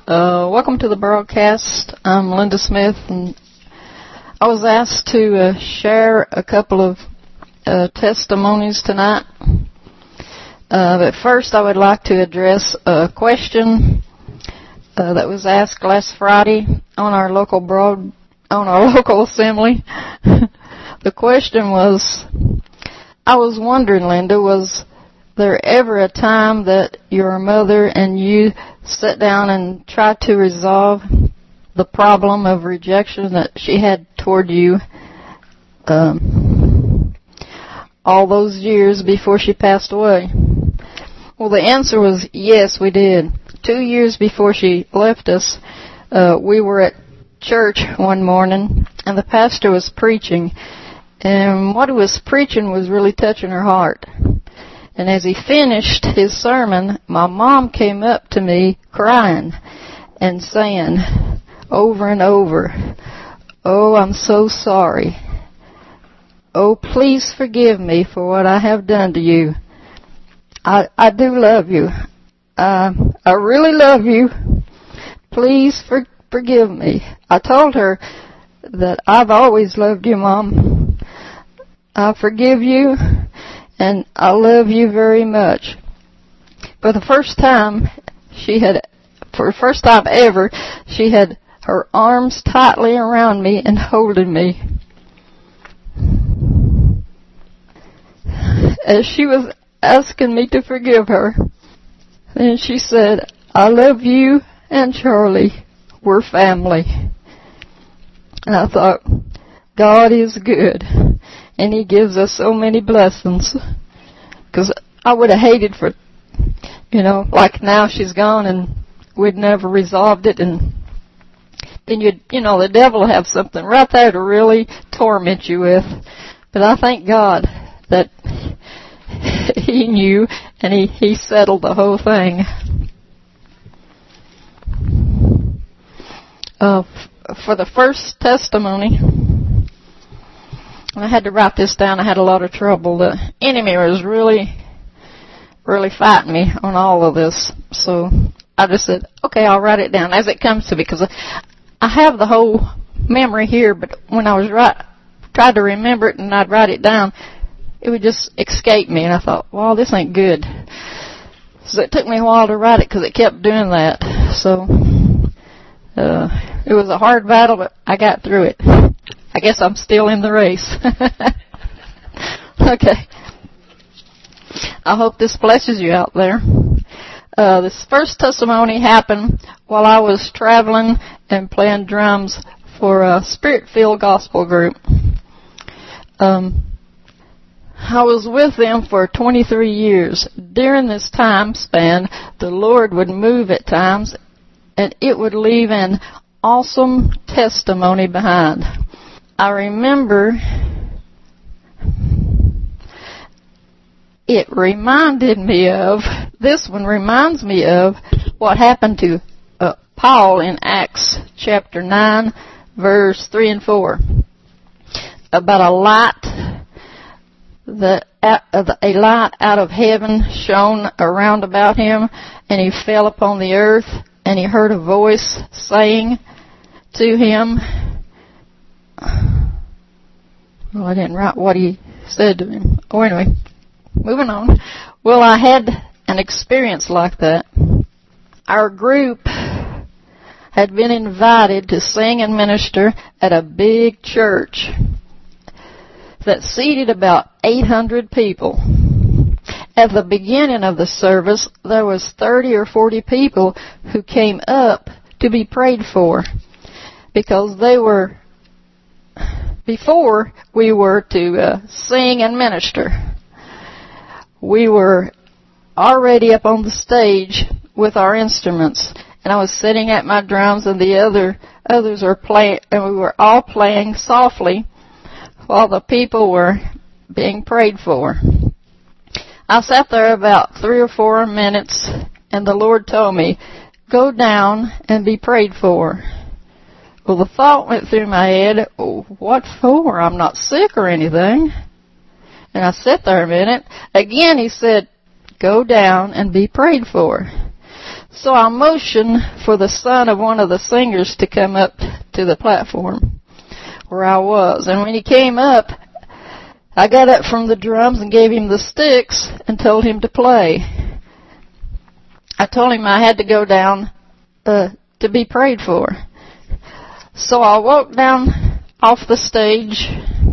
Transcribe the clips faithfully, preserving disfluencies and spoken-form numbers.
Uh, welcome to the broadcast. I'm Linda Smith, and I was asked to uh, share a couple of uh, testimonies tonight. Uh, but first, I would like to address a question uh, that was asked last Friday on our local broad on our local assembly. The question was, I was wondering, Linda, was there ever a time that your mother and you sat down and tried to resolve the problem of rejection that she had toward you um, all those years before she passed away? Well, the answer was yes, we did. Two years before she left us, uh, we were at church one morning, and the pastor was preaching, and what he was preaching was really touching her heart. And as he finished his sermon, my mom came up to me crying and saying over and over, "Oh, I'm so sorry. Oh, please forgive me for what I have done to you. I, I do love you. Uh, I really love you. Please for, forgive me." I told her that I've always loved you, Mom. I forgive you, and I love you very much. For the first time, she had, for the first time ever, she had her arms tightly around me and holding me. As she was asking me to forgive her, and she said, "I love you and Charlie. We're family." And I thought, God is good, and He gives us so many blessings. Because I would have hated for, you know, like now she's gone and we'd never resolved it, and then you'd, you know, the devil will have something right there to really torment you with. But I thank God that He knew, and He, he settled the whole thing. Uh, f- for the first testimony, I had to write this down. I had a lot of trouble. The enemy was really, really fighting me on all of this. So I just said, okay, I'll write it down as it comes to me, because I have the whole memory here, but when I was right, tried to remember it and I'd write it down, it would just escape me. And I thought, well, this ain't good. So it took me a while to write it because it kept doing that. So uh, it was a hard battle, but I got through it. I guess I'm still in the race. Okay. I hope this blesses you out there. Uh, this first testimony happened while I was traveling and playing drums for a Spirit-filled gospel group. Um, I was with them for twenty-three years. During this time span, the Lord would move at times, and it would leave an awesome testimony behind. I remember it reminded me of, this one reminds me of what happened to uh, Paul in Acts chapter nine, verse three and four. About a light, the, uh, a light out of heaven shone around about him, and he fell upon the earth, and he heard a voice saying to him, well, I didn't write what he said to him. Oh, anyway, moving on. Well, I had an experience like that. Our group had been invited to sing and minister at a big church that seated about eight hundred people. At the beginning of the service, there was thirty or forty people who came up to be prayed for, because they were, before we were to uh, sing and minister, we were already up on the stage with our instruments, and I was sitting at my drums, and the other others were playing, and we were all playing softly while the people were being prayed for. I sat there about three or four minutes, and the Lord told me, "Go down and be prayed for." Well, the thought went through my head, oh, what for? I'm not sick or anything. And I sat there a minute. Again, He said, "Go down and be prayed for." So I motioned for the son of one of the singers to come up to the platform where I was. And when he came up, I got up from the drums and gave him the sticks and told him to play. I told him I had to go down uh, to be prayed for. So I walked down off the stage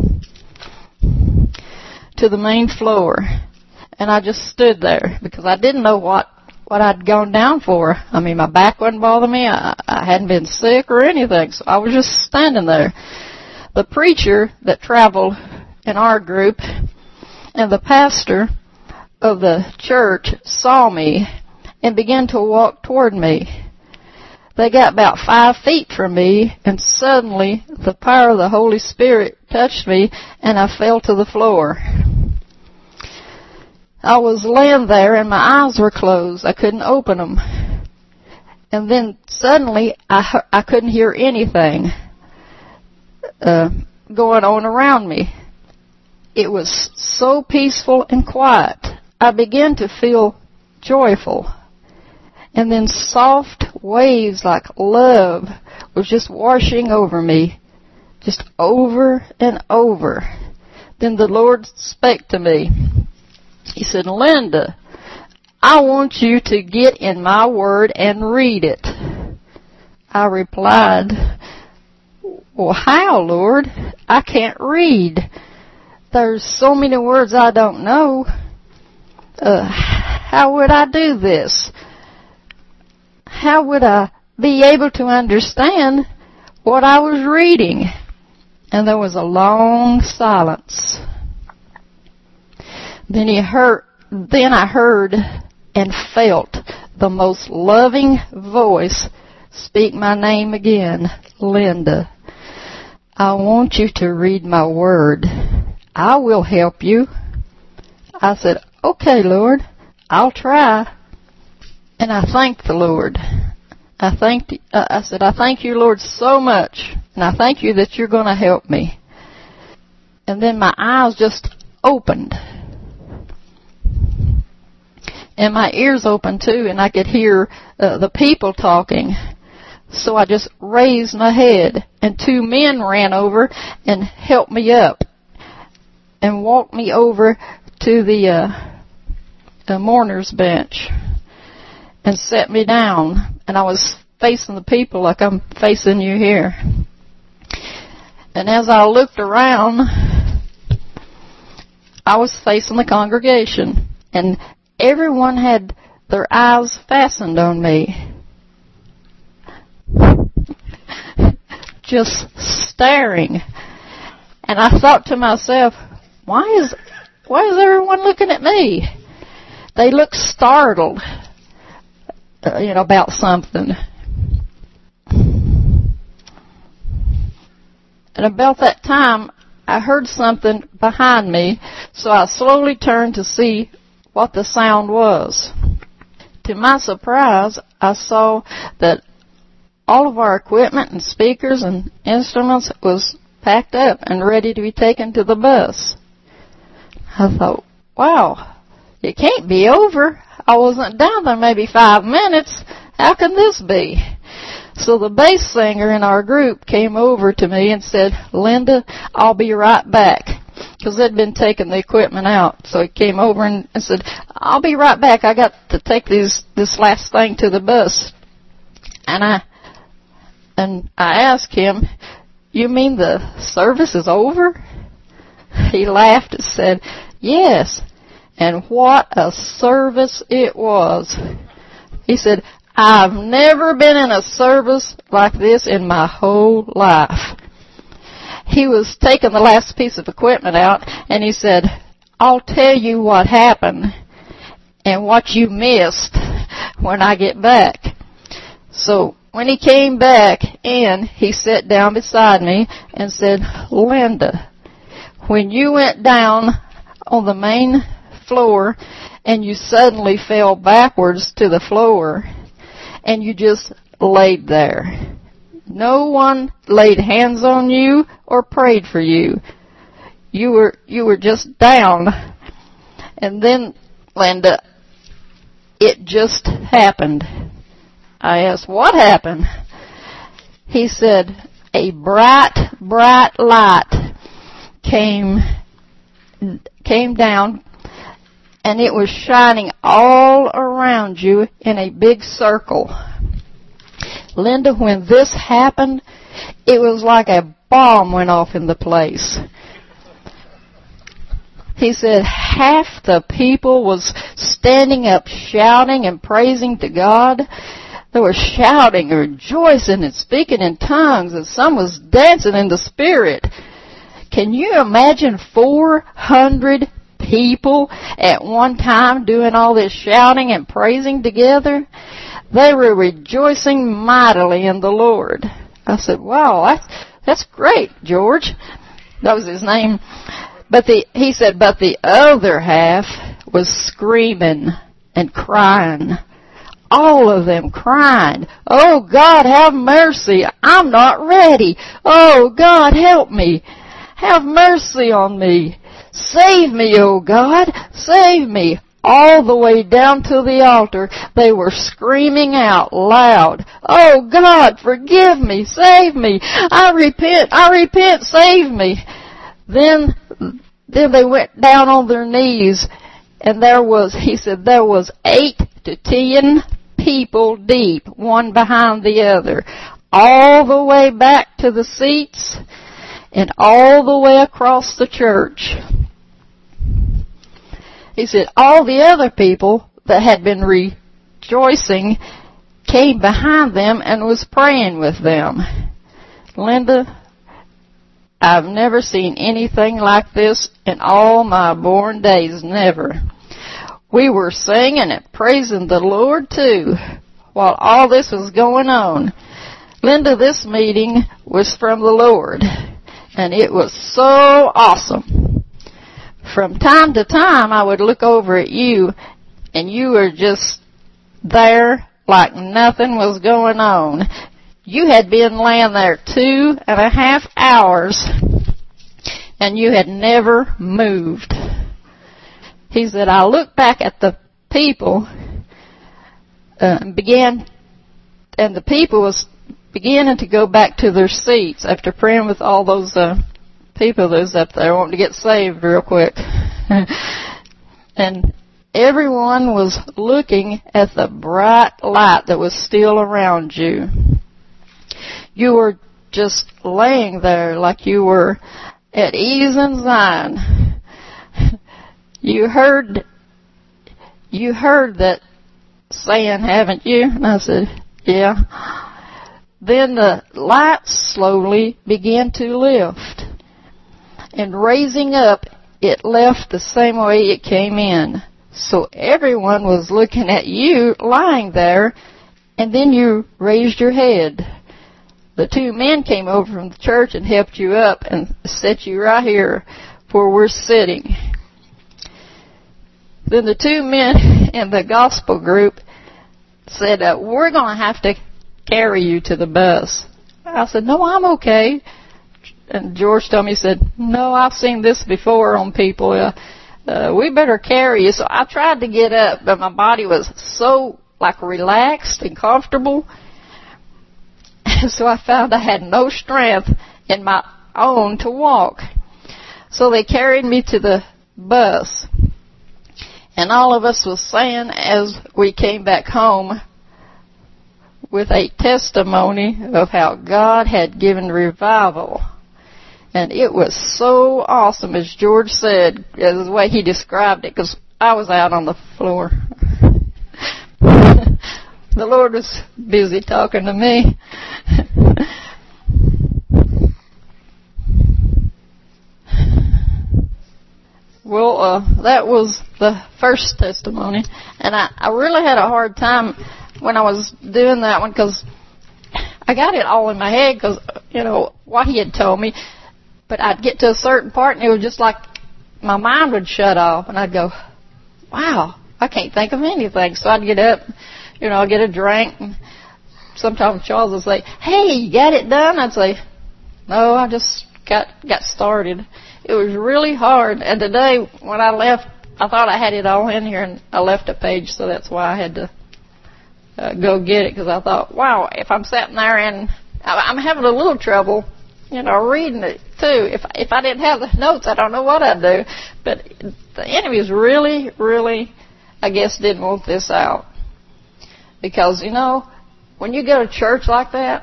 to the main floor, and I just stood there because I didn't know what, what I'd gone down for. I mean, my back wasn't bothering me. I, I hadn't been sick or anything, so I was just standing there. The preacher that traveled in our group and the pastor of the church saw me and began to walk toward me. They got about five feet from me, and suddenly the power of the Holy Spirit touched me, and I fell to the floor. I was laying there, and my eyes were closed. I couldn't open them. And then suddenly I, I couldn't hear anything uh, going on around me. It was so peaceful and quiet. I began to feel joyful. And then soft waves like love was just washing over me, just over and over. Then the Lord spake to me. He said, Linda, I want you to get in my word and read it. I replied, well, how, Lord? I can't read. There's so many words I don't know. Uh, how would I do this? How would I be able to understand what I was reading? And there was a long silence. Then he heard, then I heard and felt the most loving voice speak my name again, Linda. I want you to read my word. I will help you. I said, okay, Lord, I'll try. And I thanked the Lord. I thanked. Uh, I said, I thank you, Lord, so much. And I thank you that you're going to help me. And then my eyes just opened. And my ears opened too, and I could hear uh, the people talking. So I just raised my head, and two men ran over and helped me up and walked me over to the, uh, the mourner's bench and set me down. And I was facing the people like I'm facing you here. And as I looked around, I was facing the congregation, and everyone had their eyes fastened on me, just staring. And I thought to myself, why is why is everyone looking at me? They look startled, uh, you know, about something. And about that time, I heard something behind me, so I slowly turned to see what the sound was. To my surprise, I saw that all of our equipment and speakers and instruments was packed up and ready to be taken to the bus. I thought, wow, it can't be over. I wasn't down there maybe five minutes. How can this be? So the bass singer in our group came over to me and said, Linda, I'll be right back. Because they'd been taking the equipment out. So he came over and, and said, I'll be right back. I got to take these, this last thing to the bus. And I, and I asked him, you mean the service is over? He laughed and said, yes. And what a service it was. He said, I've never been in a service like this in my whole life. He was taking the last piece of equipment out, and he said, I'll tell you what happened and what you missed when I get back. So when he came back in, he sat down beside me and said, Linda, when you went down on the main floor and you suddenly fell backwards to the floor and you just laid there. No one laid hands on you or prayed for you. You were you were just down. And then, Linda, it just happened. I asked, what happened? He said, a bright, bright light came, came down, and it was shining all around you in a big circle. Linda, when this happened, it was like a bomb went off in the place. He said half the people was standing up shouting and praising to God. They were shouting and rejoicing and speaking in tongues, and some was dancing in the Spirit. Can you imagine four hundred people at one time doing all this shouting and praising together? They were rejoicing mightily in the Lord. I said, wow, that's, that's great, George. That was his name. But the, he said, but the other half was screaming and crying. All of them crying, oh God, have mercy. I'm not ready. Oh God, help me. Have mercy on me. Save me, oh God, save me. All the way down to the altar, they were screaming out loud, oh God, forgive me, save me. I repent, I repent, save me. Then, then they went down on their knees, and there was, he said, there was eight to ten people deep, one behind the other, all the way back to the seats, and all the way across the church. He said, all the other people that had been rejoicing came behind them and was praying with them. Linda, I've never seen anything like this in all my born days, never. We were singing and praising the Lord, too, while all this was going on. Linda, this meeting was from the Lord, and it was so awesome. From time to time, I would look over at you, and you were just there like nothing was going on. You had been laying there two and a half hours, and you had never moved. He said, I looked back at the people, uh, and began, and the people was beginning to go back to their seats after praying with all those uh, people that was up there wanting to get saved real quick. And everyone was looking at the bright light that was still around you. You were just laying there like you were at ease in Zion. You heard, you heard that saying, haven't you? And I said, yeah. Then the light slowly began to lift. And raising up, it left the same way it came in. So everyone was looking at you lying there, and then you raised your head. The two men came over from the church and helped you up and set you right here where we're sitting. Then the two men in the gospel group said, uh, we're going to have to carry you to the bus. I said, no, I'm okay. And George told me, he said, no, I've seen this before on people. Uh, uh, we better carry you. So I tried to get up, but my body was so, like, relaxed and comfortable. So I found I had no strength in my own to walk. So they carried me to the bus. And all of us was saying as we came back home with a testimony of how God had given revival. And it was so awesome, as George said, as the way he described it, because I was out on the floor. The Lord was busy talking to me. Well, uh, that was the first testimony, and I, I really had a hard time when I was doing that one, because I got it all in my head, because, you know, what he had told me. But I'd get to a certain part, and it was just like my mind would shut off, and I'd go, wow, I can't think of anything. So I'd get up, you know, I'd get a drink, and sometimes Charles would say, hey, you got it done? I'd say, no, I just got got started. It was really hard, and today when I left, I thought I had it all in here, and I left a page, so that's why I had to uh, go get it, because I thought, wow, if I'm sitting there and I'm having a little trouble, you know, reading it too. If if I didn't have the notes, I don't know what I'd do. But the enemies really, really, I guess, didn't want this out. Because, you know, when you go to church like that,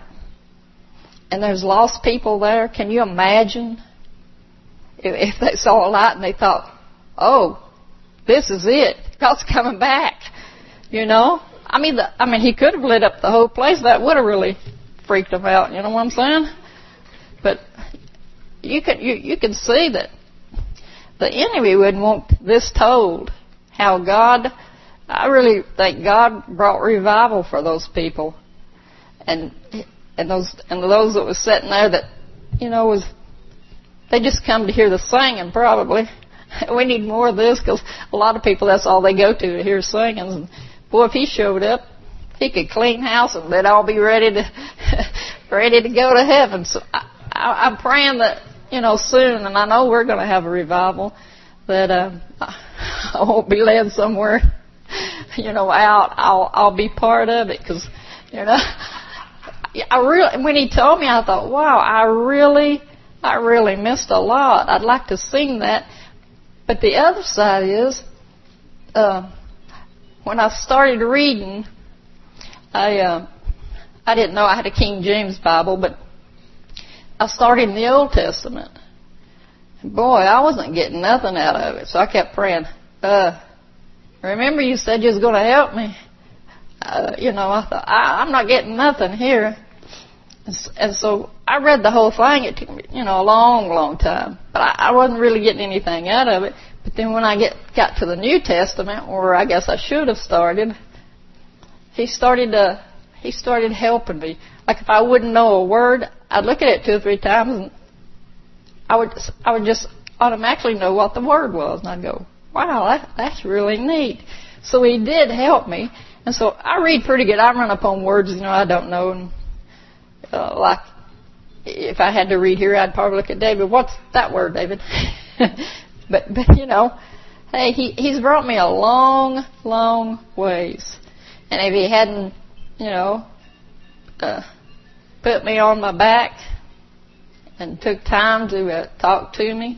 and there's lost people there, can you imagine if, if they saw a light and they thought, oh, this is it, God's coming back, you know? I mean, the, I mean, he could have lit up the whole place. That would have really freaked them out, you know what I'm saying? But you can you, you can see that the enemy wouldn't want this told, how God, I really think God brought revival for those people. And and those and those that was sitting there that, you know, was, they just come to hear the singing probably. We need more of this, because a lot of people, that's all they go to to hear singing. And boy, if he showed up, he could clean house and they'd all be ready to ready to go to heaven. So I, I, I'm praying that, you know, soon, and I know we're going to have a revival, that uh, I won't be led somewhere, you know, out. I'll I'll be part of it, because, you know, I really, when he told me, I thought, wow, I really, I really missed a lot. I'd like to sing that. But the other side is, uh, when I started reading, I uh, I didn't know I had a King James Bible, but I started in the Old Testament. And boy, I wasn't getting nothing out of it, so I kept praying, uh, remember you said you was going to help me? Uh, you know, I thought, I, I'm not getting nothing here. And so I read the whole thing. It took me, you know, a long, long time. But I, I wasn't really getting anything out of it. But then when I get got to the New Testament, where I guess I should have started, he started to, he started helping me. Like if I wouldn't know a word, I'd look at it two or three times, and I would I would just automatically know what the word was, and I'd go, wow, that, that's really neat. So he did help me. And so I read pretty good. I run up on words, you know, I don't know. And uh, like if I had to read here, I'd probably look at David. What's that word, David? but, but, you know, hey, he, he's brought me a long, long ways. And if he hadn't, you know, uh, put me on my back and took time to uh, talk to me,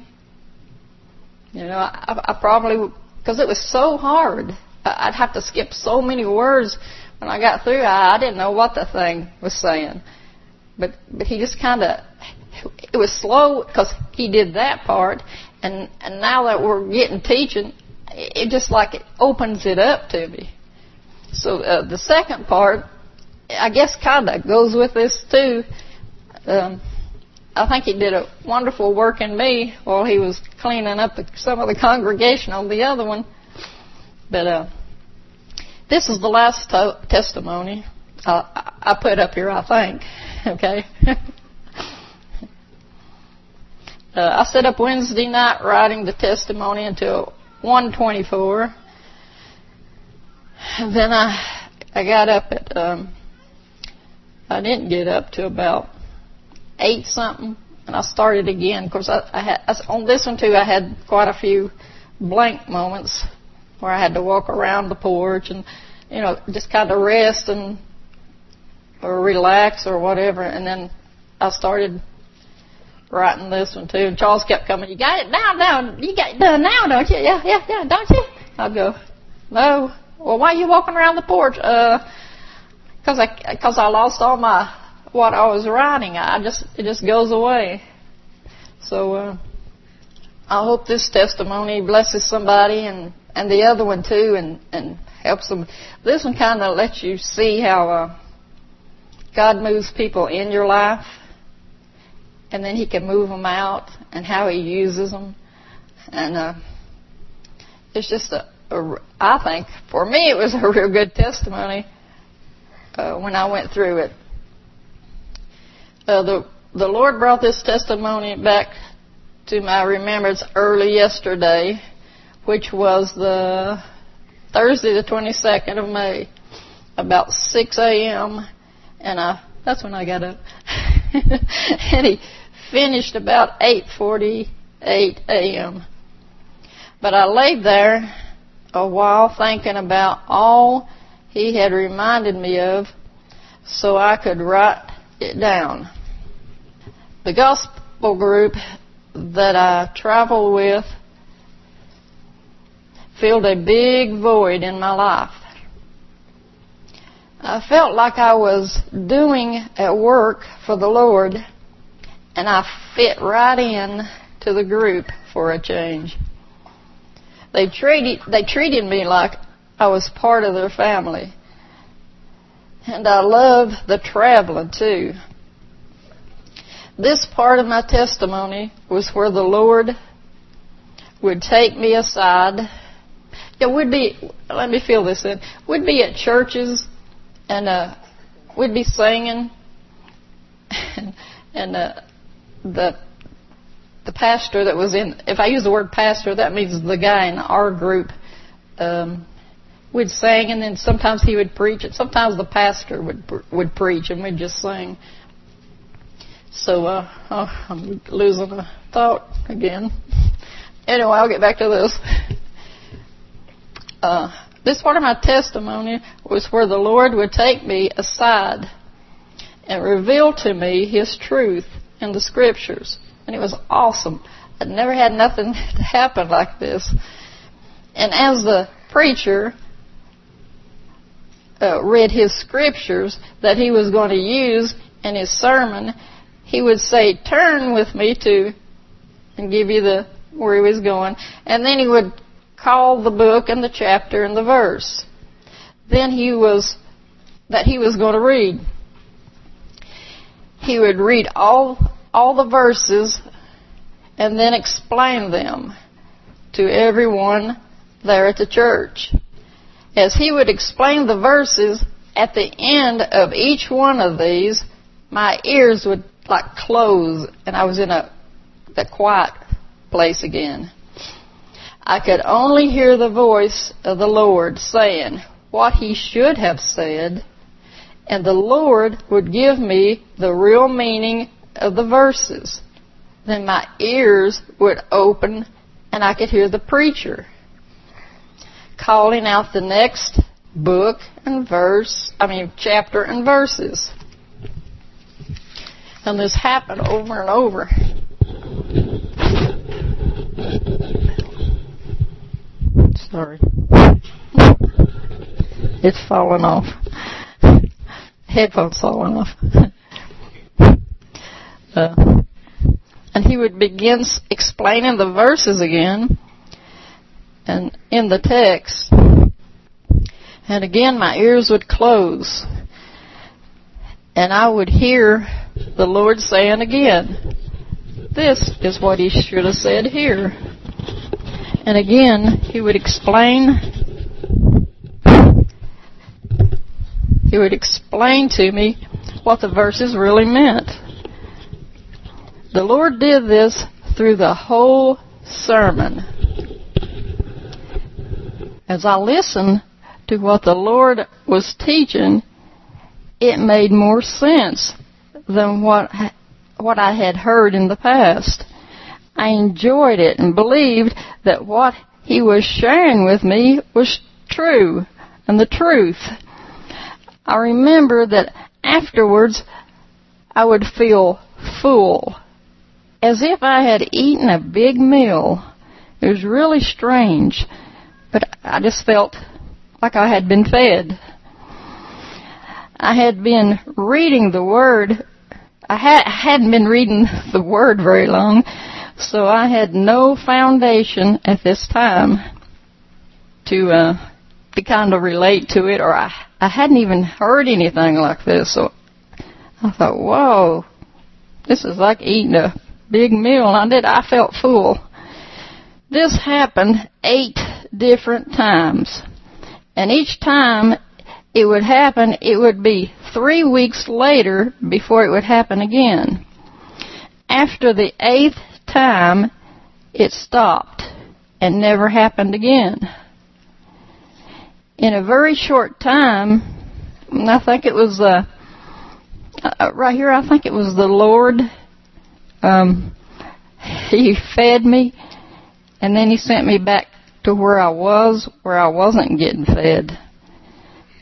you know, I, I probably, because it was so hard. I'd have to skip so many words when I got through. I, I didn't know what the thing was saying. But but he just kind of, it was slow because he did that part. And, and now that we're getting teaching, it just like it opens it up to me. So uh, the second part, I guess kind of goes with this too. Um, I think he did a wonderful work in me while he was cleaning up the, some of the congregation on the other one. But uh, this is the last to- testimony uh, I put up here, I think. Okay. uh, I set up Wednesday night writing the testimony until one twenty-four. And then I I got up at um, I didn't get up till about eight something, and I started again. Of course, I, I had I, on this one too. I had quite a few blank moments where I had to walk around the porch and, you know, just kind of rest and or relax or whatever. And then I started writing this one too. And Charles kept coming, you got it down, down. You got it done now, don't you? Yeah, yeah, yeah, don't you? I'd go, no. Well, why are you walking around the porch? Uh, cause I, cause I lost all my, what I was writing. I just, it just goes away. So, uh, I hope this testimony blesses somebody, and, and the other one too, and, and helps them. This one kind of lets you see how uh, God moves people in your life, and then He can move them out, and how He uses them. And uh, it's just a, a, I think, for me, it was a real good testimony uh, when I went through it. Uh, the the Lord brought this testimony back to my remembrance early yesterday, which was the Thursday, the twenty-second of May, about six a.m. And I, that's when I got up. And He finished about eight forty-eight a.m. But I laid there a while thinking about all he had reminded me of so I could write it down. The gospel group that I traveled with filled a big void in my life. I felt like I was doing at work for the Lord, and I fit right in to the group for a change. They treated, they treated me like I was part of their family. And I loved the traveling too. This part of my testimony was where the Lord would take me aside. Yeah, we'd be, let me fill this in. We'd be at churches and uh, we'd be singing and, and uh, the the pastor that was in, if I use the word pastor, that means the guy in our group, um, we'd sing, and then sometimes he would preach, and sometimes the pastor would would preach, and we'd just sing. So uh, oh, I'm losing a thought again. Anyway, I'll get back to this. Uh, this part of my testimony was where the Lord would take me aside and reveal to me His truth in the Scriptures. And it was awesome. I'd never had nothing happen like this. And as the preacher uh, read his Scriptures that he was going to use in his sermon, he would say, turn with me to, and give you the where he was going. And then he would call the book and the chapter and the verse. Then he was, that he was going to read. He would read all all the verses and then explain them to everyone there at the church. As he would explain the verses, at the end of each one of these, my ears would like close, and I was in a that quiet place again. I could only hear the voice of the Lord saying what He should have said, and the Lord would give me the real meaning of the verses. Then my ears would open and I could hear the preacher calling out the next book and verse, I mean chapter and verses. And this happened over and over. Sorry. It's falling off. Headphones falling off. Uh, and he would begin explaining the verses again, and in the text, and again my ears would close, and I would hear the Lord saying again, this is what He should have said here. And again, He would explain, He would explain to me what the verses really meant. The Lord did this through the whole sermon. As I listened to what the Lord was teaching, it made more sense than what what I had heard in the past. I enjoyed it and believed that what He was sharing with me was true and the truth. I remember that afterwards I would feel full, as if I had eaten a big meal. It was really strange, but I just felt like I had been fed. I had been reading the Word. I had, hadn't been reading the Word very long, so I had no foundation at this time to uh, to kind of relate to it, or I, I hadn't even heard anything like this. So I thought, whoa, this is like eating a big meal. And I did. I felt full. This happened eight different times, and each time it would happen, it would be three weeks later before it would happen again. After the eighth time, it stopped and never happened again. In a very short time, and I think it was uh, uh, right here. I think it was the Lord. Um, he fed me, and then He sent me back to where I was, where I wasn't getting fed.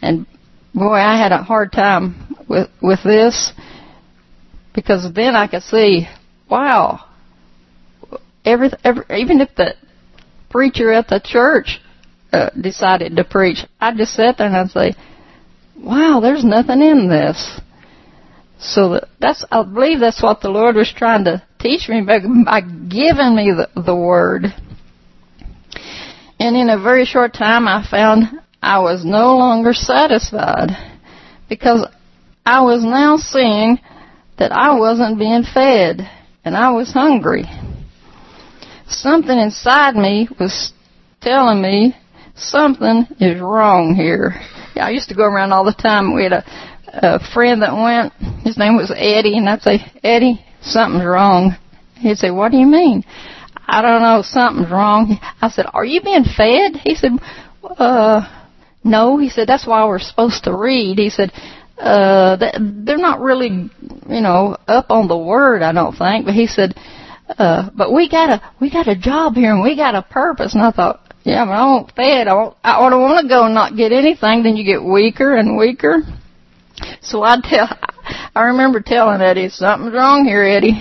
And boy, I had a hard time with with this, because then I could see, wow, every, every even if the preacher at the church uh, decided to preach, I'd just sit there and I'd say, wow, there's nothing in this. So that's, I believe that's what the Lord was trying to teach me by, by giving me the, the Word. And in a very short time, I found I was no longer satisfied, because I was now seeing that I wasn't being fed, and I was hungry. Something inside me was telling me something is wrong here. Yeah, I used to go around all the time. We had a, a friend that went, his name was Eddie, and I'd say, Eddie, something's wrong. He'd say, what do you mean? I don't know, something's wrong. I said, are you being fed? He said, uh, no. He said, that's why we're supposed to read. He said, uh, they're not really, you know, up on the Word, I don't think. But he said, uh, but we got a, we got a job here and we got a purpose. And I thought, yeah, but I won't fed. I, won't, I don't want to go and not get anything. Then you get weaker and weaker. So I tell, I remember telling Eddie, something's wrong here, Eddie.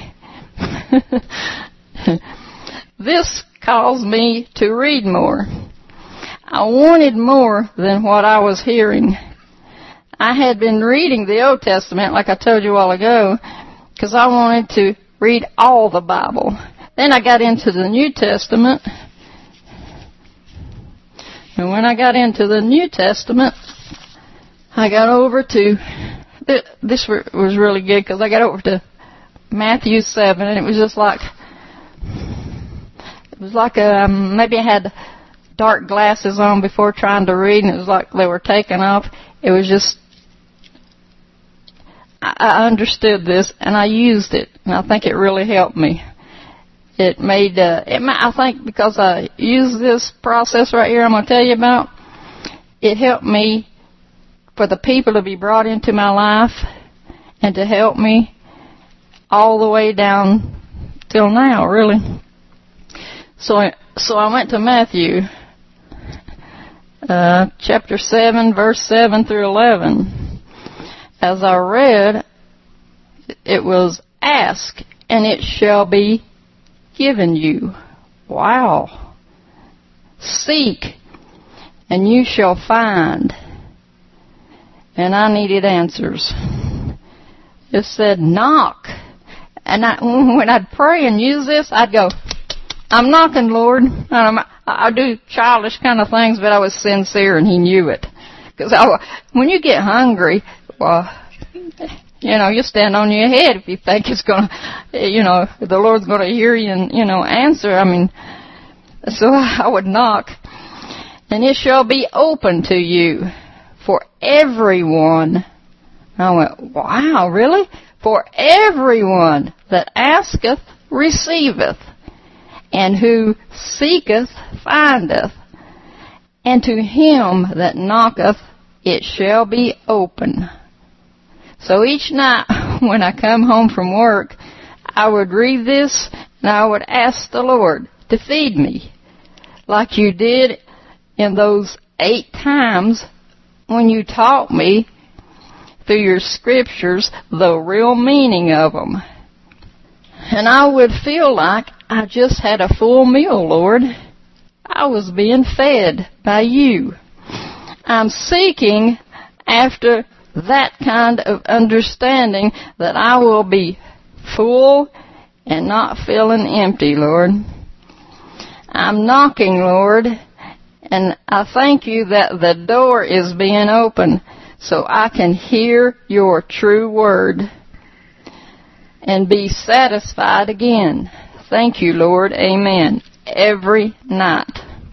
This caused me to read more. I wanted more than what I was hearing. I had been reading the Old Testament, like I told you a while ago, because I wanted to read all the Bible. Then I got into the New Testament. And when I got into the New Testament, I got over to, this was really good, because I got over to Matthew seven, and it was just like, it was like um, maybe I had dark glasses on before trying to read, and it was like they were taken off. It was just, I, I understood this, and I used it, and I think it really helped me. It made, uh, it, I think because I used this process right here I'm going to tell you about, it helped me for the people to be brought into my life and to help me all the way down till now, really. So I, so I went to Matthew, uh, chapter seven, verse seven through eleven. As I read, it was, ask, and it shall be given you. Wow. Seek, and you shall find. And I needed answers. It said, knock. And I, when I'd pray and use this, I'd go, I'm knocking, Lord. Um, I do childish kind of things, but I was sincere, and He knew it. Because when you get hungry, well, you know, you stand on your head if you think it's going to, you know, the Lord's going to hear you and, you know, answer. I mean, so I would knock. And it shall be open to you for everyone. I went, wow, really? For everyone that asketh, receiveth, and who seeketh, findeth, and to him that knocketh, it shall be open. So each night when I come home from work, I would read this and I would ask the Lord to feed me, like you did in those eight times when you taught me through your scriptures the real meaning of them. And I would feel like I just had a full meal, Lord. I was being fed by you. I'm seeking after that kind of understanding that I will be full and not feeling empty, Lord. I'm knocking, Lord, and I thank you that the door is being opened so I can hear your true word and be satisfied again. Thank you, Lord. Amen. Every night.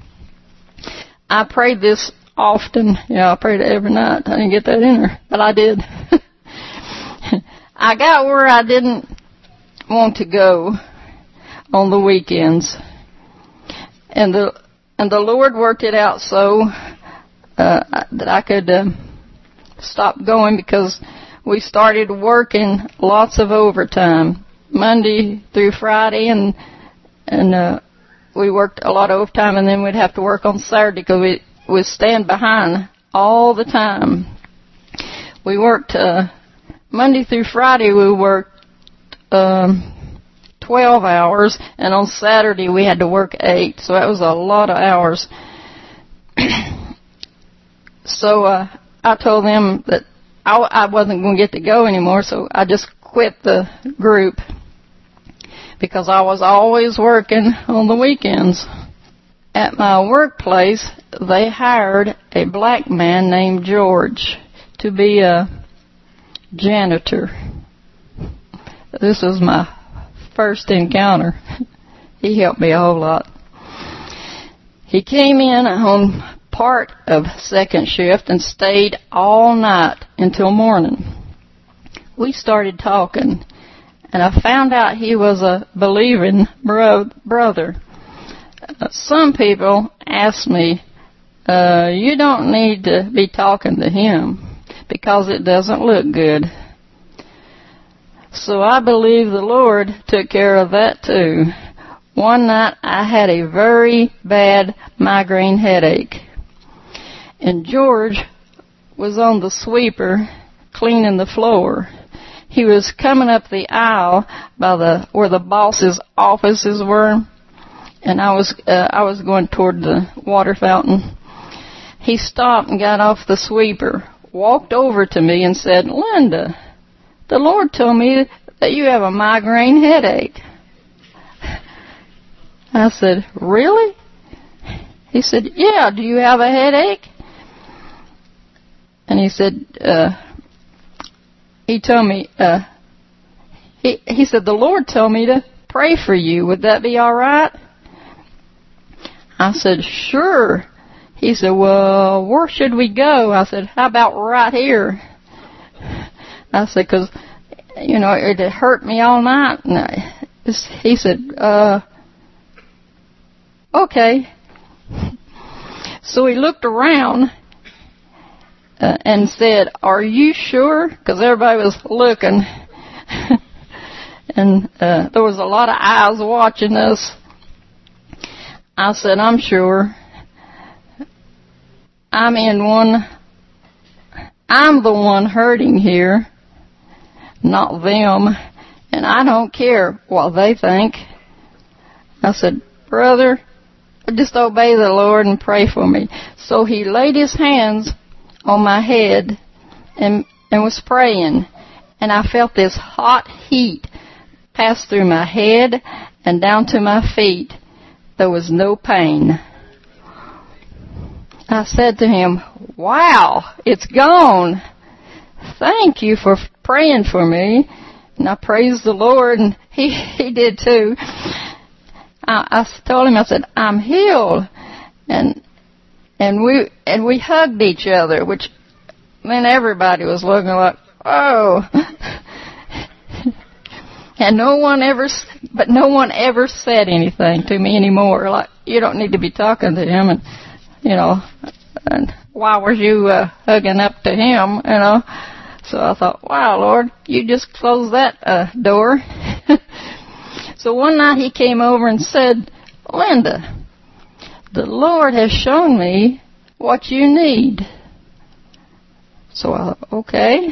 I prayed this often. Yeah, I prayed it every night. I didn't get that in there, but I did. I got where I didn't want to go on the weekends. And the and the Lord worked it out so uh, that I could uh, stop going, because we started working lots of overtime, Monday through Friday, and and uh, we worked a lot of overtime, and then we'd have to work on Saturday because we would stand behind all the time. We worked uh, Monday through Friday. We worked um, twelve hours, and on Saturday we had to work eight. So that was a lot of hours. So uh, I told them that I, I wasn't going to get to go anymore. So I just quit the group because I was always working on the weekends. At my workplace, they hired a black man named George to be a janitor. This was my first encounter. He helped me a whole lot. He came in on part of second shift and stayed all night until morning. We started talking, and I found out he was a believing bro- brother. Uh, some people ask me, uh, you don't need to be talking to him because it doesn't look good. So I believe the Lord took care of that too. One night I had a very bad migraine headache, and George was on the sweeper cleaning the floor. He was coming up the aisle by the where the boss's offices were, and I was uh, I was going toward the water fountain. He stopped and got off the sweeper, walked over to me and said, "Linda, the Lord told me that you have a migraine headache." I said, "Really?" He said, "Yeah, do you have a headache?" And he said, uh, he told me, uh, he, he said, "The Lord told me to pray for you. Would that be all right?" I said, "Sure." He said, "Well, where should we go?" I said, "How about right here?" I said, "'Cause, you know, it had hurt me all night." And I, he said, uh, "Okay." So he looked around uh, and said, "Are you sure?" Because everybody was looking. And uh, there was a lot of eyes watching us. I said, "I'm sure. I'm in one, I'm the one hurting here, not them, and I don't care what they think." I said, "Brother, just obey the Lord and pray for me." So he laid his hands on my head and, and was praying, and I felt this hot heat pass through my head and down to my feet. There was no pain. I said to him, "Wow, it's gone. Thank you for praying for me." And I praised the Lord, and he, he did too. I, I told him, I said, "I'm healed." And and we and we hugged each other, which then everybody was looking like, "Oh." And no one ever, but no one ever said anything to me anymore. Like, "You don't need to be talking to him," and you know, and why were you uh, hugging up to him, you know? So I thought, wow, Lord, you just closed that uh, door. So one night he came over and said, "Linda, the Lord has shown me what you need." So I thought, okay.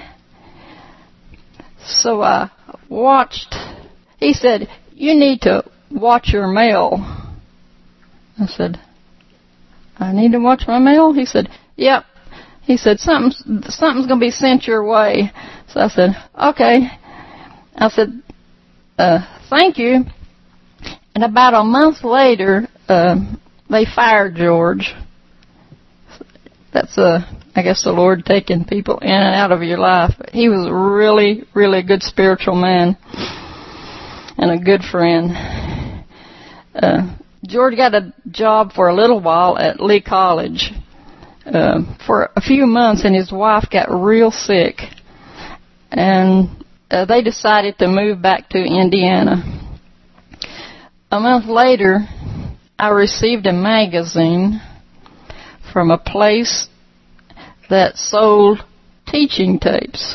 So I watched. He said, "You need to watch your mail." I said, "I need to watch my mail?" He said, "Yep." He said, something's, something's going to be sent your way." So I said, "Okay." I said, uh, "Thank you." And about a month later, uh, they fired George. That's, uh, I guess, the Lord taking people in and out of your life. He was a really, really good spiritual man and a good friend. Uh, George got a job for a little while at Lee College uh, for a few months, and his wife got real sick. And uh, they decided to move back to Indiana. A month later, I received a magazine from a place that sold teaching tapes.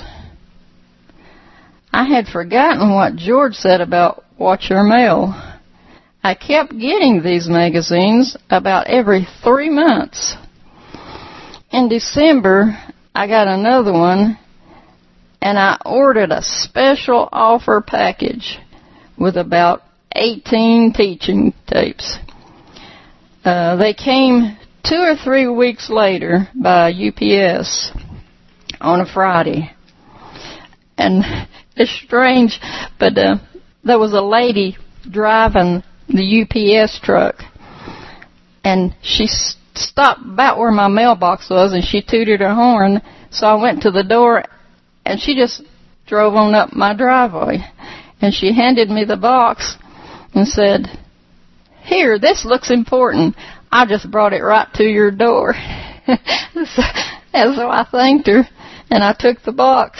I had forgotten what George said about watch your mail. I kept getting these magazines about every three months. in December, I got another one, and I ordered a special offer package with about eighteen teaching tapes. Uh, they came two or three weeks later by U P S on a Friday. And it's strange, but uh, there was a lady driving the U P S truck, and she st- stopped about where my mailbox was, and she tooted her horn. So I went to the door, and she just drove on up my driveway, and she handed me the box and said, "Here, this looks important. I just brought it right to your door." so, and so I thanked her, and I took the box.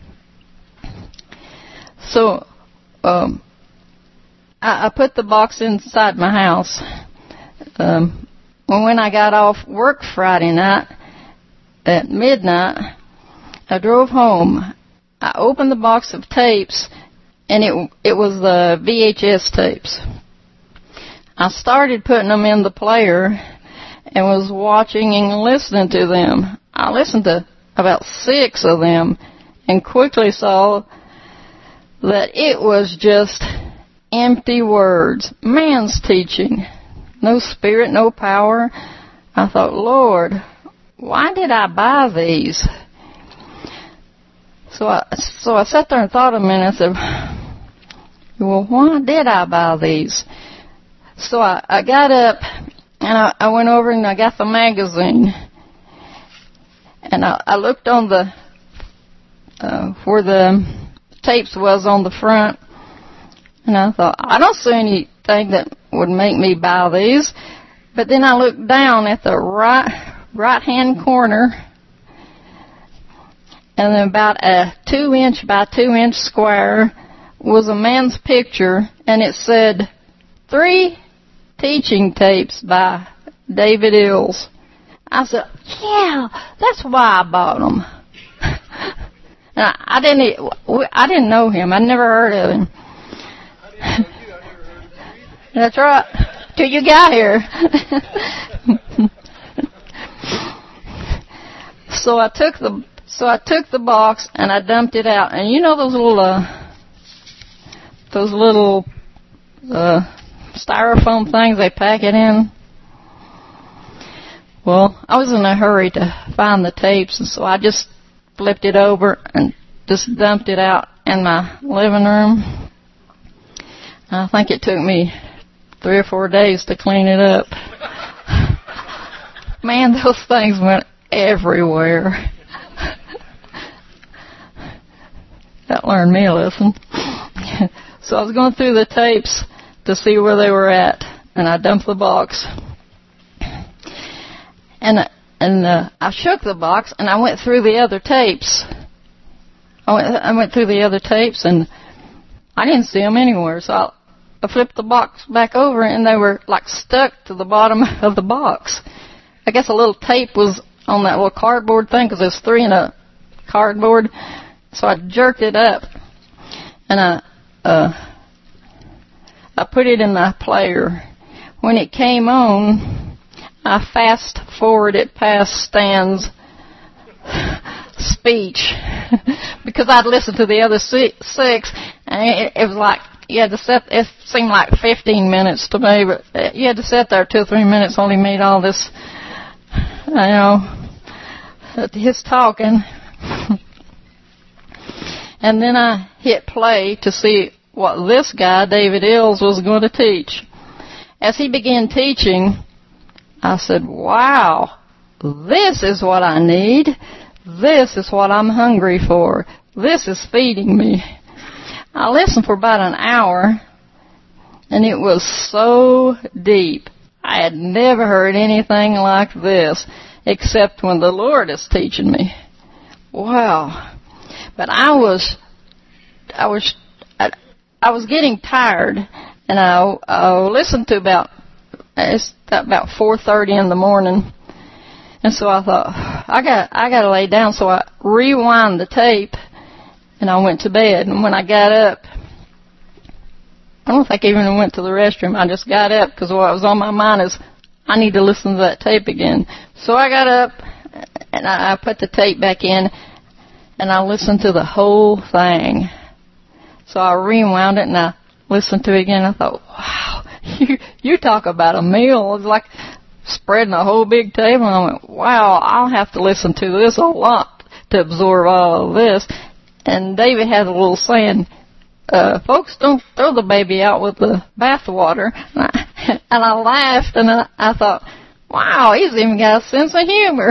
So um, I, I put the box inside my house. Um, when I got off work Friday night at midnight, I drove home. I opened the box of tapes, and it it was the V H S tapes. I started putting them in the player and was watching and listening to them. I listened to about six of them and quickly saw that it was just empty words, man's teaching, no spirit, no power. I thought, Lord, why did I buy these? So I, so I sat there and thought a minute and said, well, why did I buy these? So I, I got up and I, I went over and I got the magazine, and I, I looked on the uh, where the tapes was on the front, and I thought, I don't see anything that would make me buy these. But then I looked down at the right right hand corner, and then about a two inch by two inch square was a man's picture, and it said, three teaching tapes by David Ills. I said, yeah, that's why I bought them. And I, I didn't, I didn't know him. I'd never heard of him. I didn't know you. I never heard of you. That's right. Till you got here. so I took the, so I took the box and I dumped it out. And you know those little, uh, those little, uh, styrofoam things they pack it in? Well, I was in a hurry to find the tapes, and so I just flipped it over and just dumped it out in my living room. I think it took me three or four days to clean it up. Man, those things went everywhere. That learned me a lesson. So I was going through the tapes to see where they were at, and I dumped the box. And and uh, I shook the box, and I went through the other tapes. I went, I went through the other tapes, and I didn't see them anywhere. So I, I flipped the box back over, and they were like stuck to the bottom of the box. I guess a little tape was on that little cardboard thing, because there's three in a cardboard. So I jerked it up, and I uh, I put it in my player. When it came on, I fast forwarded past Stan's speech because I'd listened to the other six, and it, it was like you had to sit. It seemed like fifteen minutes to me, but you had to sit there two or three minutes while he made all this, you know, his talking. And then I hit play to see what this guy, David Ills, was going to teach. As he began teaching, I said, wow, this is what I need. This is what I'm hungry for. This is feeding me. I listened for about an hour, and it was so deep. I had never heard anything like this, except when the Lord is teaching me. Wow. But I was, I was, I, I was getting tired, and I, I listened to about, it's about four thirty in the morning, and so I thought, I got, I got to lay down. So I rewound the tape, and I went to bed. And when I got up, I don't think I even went to the restroom. I just got up because what was on my mind is I need to listen to that tape again. So I got up and I, I put the tape back in, and I listened to the whole thing. So I rewound it, and I listened to it again. I thought, wow, you, you talk about a meal. It's like spreading a whole big table. And I went, wow, I'll have to listen to this a lot to absorb all of this. And David had a little saying, uh, folks, don't throw the baby out with the bathwater. And I, and I laughed, and I, I thought, wow, he's even got a sense of humor.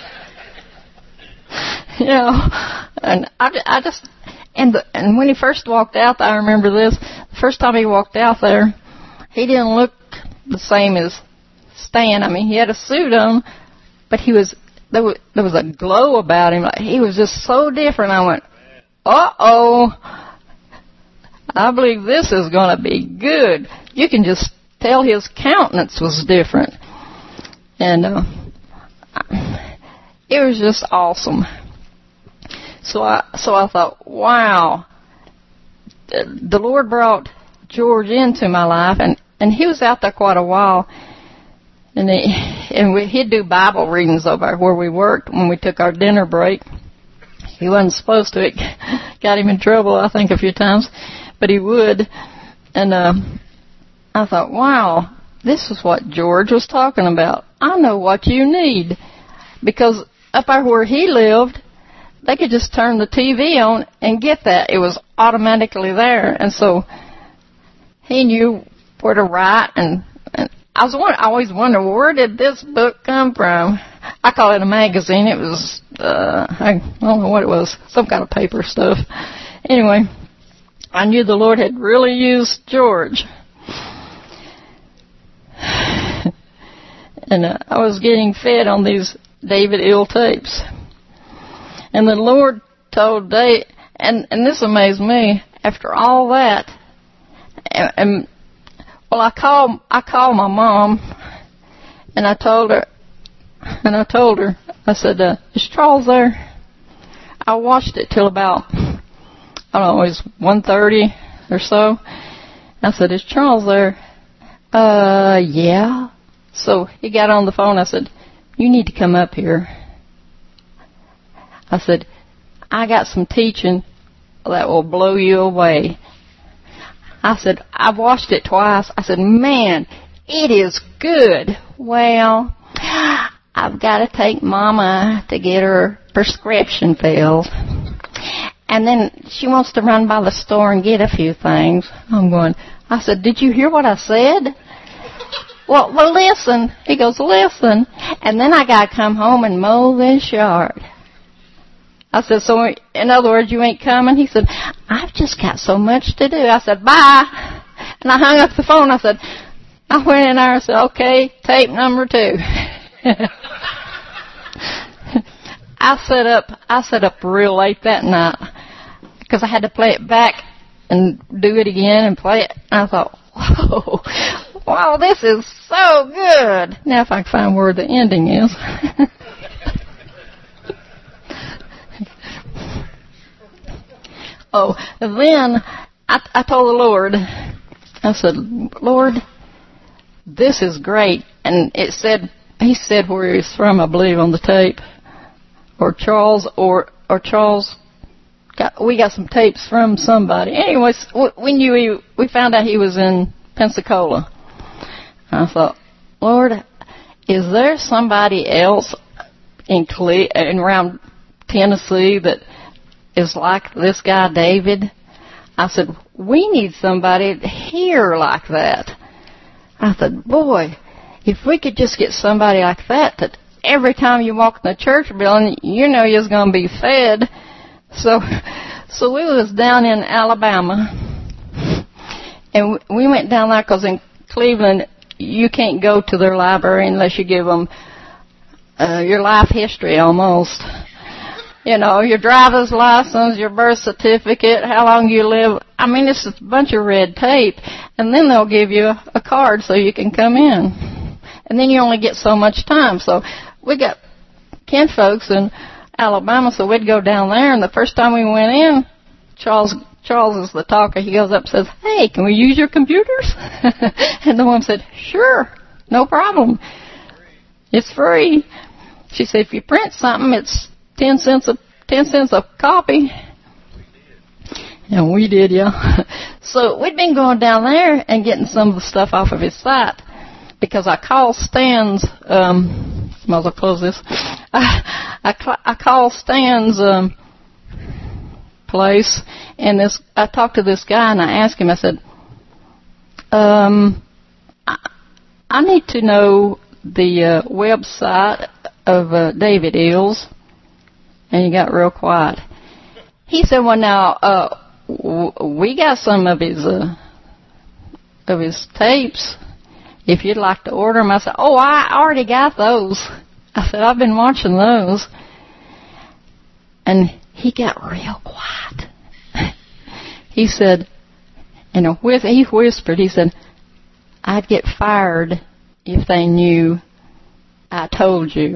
You know, and I, I just, and the, and when he first walked out, I remember this, the first time he walked out there, he didn't look the same as Stan. I mean, he had a suit on, but he was, there was, there was a glow about him. Like, he was just so different. I went, uh-oh, I believe this is going to be good. You can just tell his countenance was different. And uh, it was just awesome. So I, so I thought, wow, the Lord brought George into my life, and, and he was out there quite a while, and he, and we, he'd do Bible readings over where we worked when we took our dinner break. He wasn't supposed to. It got him in trouble, I think, a few times, but he would. And uh, I thought, wow, this is what George was talking about. I know what you need, because up there where he lived, they could just turn the T V on and get that. It was automatically there. And so he knew where to write. And, and I was wonder, I always wonder, where did this book come from? I call it a magazine. It was, uh, I don't know what it was, some kind of paper stuff. Anyway, I knew the Lord had really used George. And uh, I was getting fed on these David Ill tapes. And the Lord told Dave, and, and this amazed me, after all that, and, and well, I called, I called my mom, and I told her, and I told her, I said, uh, is Charles there? I watched it till about, I don't know, it was one thirty or so. I said, is Charles there? Uh, yeah. So he got on the phone. I said, you need to come up here. I said, I got some teaching that will blow you away. I said, I've watched it twice. I said, man, it is good. Well, I've got to take Mama to get her prescription filled. And then she wants to run by the store and get a few things. I'm going, I said, did you hear what I said? Well, well, listen. He goes, listen. And then I got to come home and mow this yard. I said, so in other words, you ain't coming? He said, I've just got so much to do. I said, bye. And I hung up the phone. I said, I went in there and said, okay, tape number two. I set up, I set up real late that night because I had to play it back and do it again and play it. And I thought, whoa, wow, this is so good. Now if I can find where the ending is. Oh, and then I, I told the Lord, I said, Lord, this is great. And it said, he said where he's from, I believe, on the tape. Or Charles, or, or Charles, got, we got some tapes from somebody. Anyways, we knew he, we found out he was in Pensacola. I thought, Lord, is there somebody else in, Cle- in around Tennessee that is like this guy David? I said, we need somebody here like that. I said, boy, if we could just get somebody like that, that every time you walk in the church building, you know you're going to be fed. So, so we was down in Alabama, and we went down there because in Cleveland, you can't go to their library unless you give them uh, your life history almost. You know, your driver's license, your birth certificate, how long you live. I mean, it's a bunch of red tape. And then they'll give you a, a card so you can come in. And then you only get so much time. So we got kin folks in Alabama, so we'd go down there. And the first time we went in, Charles Charles is the talker. He goes up and says, hey, can we use your computers? And the woman said, sure, no problem. It's free. she said, if you print something, it's ten cents a ten cents a copy. And we did, yeah. So we'd been going down there and getting some of the stuff off of his site because I called Stan's. Um, might as well close this. I I, cl- I called Stan's um, place, and this I talked to this guy and I asked him. I said, um, I, I need to know the uh, website of uh, David Ills. And he got real quiet. He said, well, now, uh, w- we got some of his, uh, of his tapes. If you'd like to order them. I said, oh, I already got those. I said, I've been watching those. And he got real quiet. He said, and a whis- he whispered, he said, I'd get fired if they knew I told you.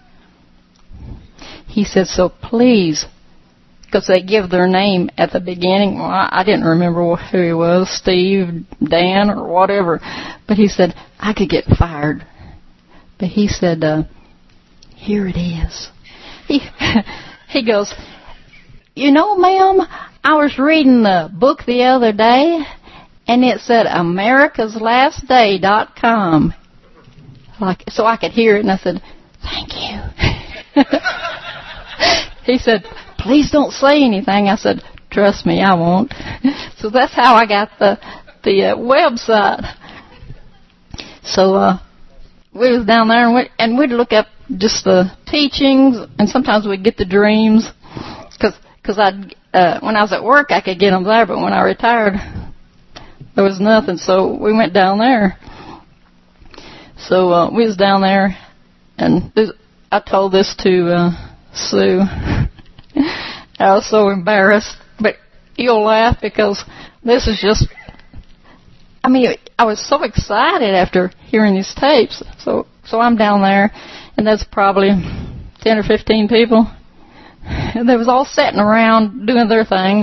He said, so please, because they give their name at the beginning. Well, I, I didn't remember who he was, Steve, Dan, or whatever. But he said, I could get fired. But he said, uh, here it is. He, he goes, you know, ma'am, I was reading the book the other day, and it said americas last day dot com. Like, so I could hear it, and I said, thank you. He said, please don't say anything. I said, trust me, I won't. So that's how I got the the uh, website. So uh, we was down there, and, we, and we'd look up just the teachings, and sometimes we'd get the dreams. Because cause I'd, uh, when I was at work, I could get them there, but when I retired, there was nothing. So we went down there. So uh, we was down there, and this, I told this to uh, Sue. I was so embarrassed, but you'll laugh because this is just, I mean, I was so excited after hearing these tapes. So so I'm down there, and there's probably ten or fifteen people. And they was all sitting around doing their thing.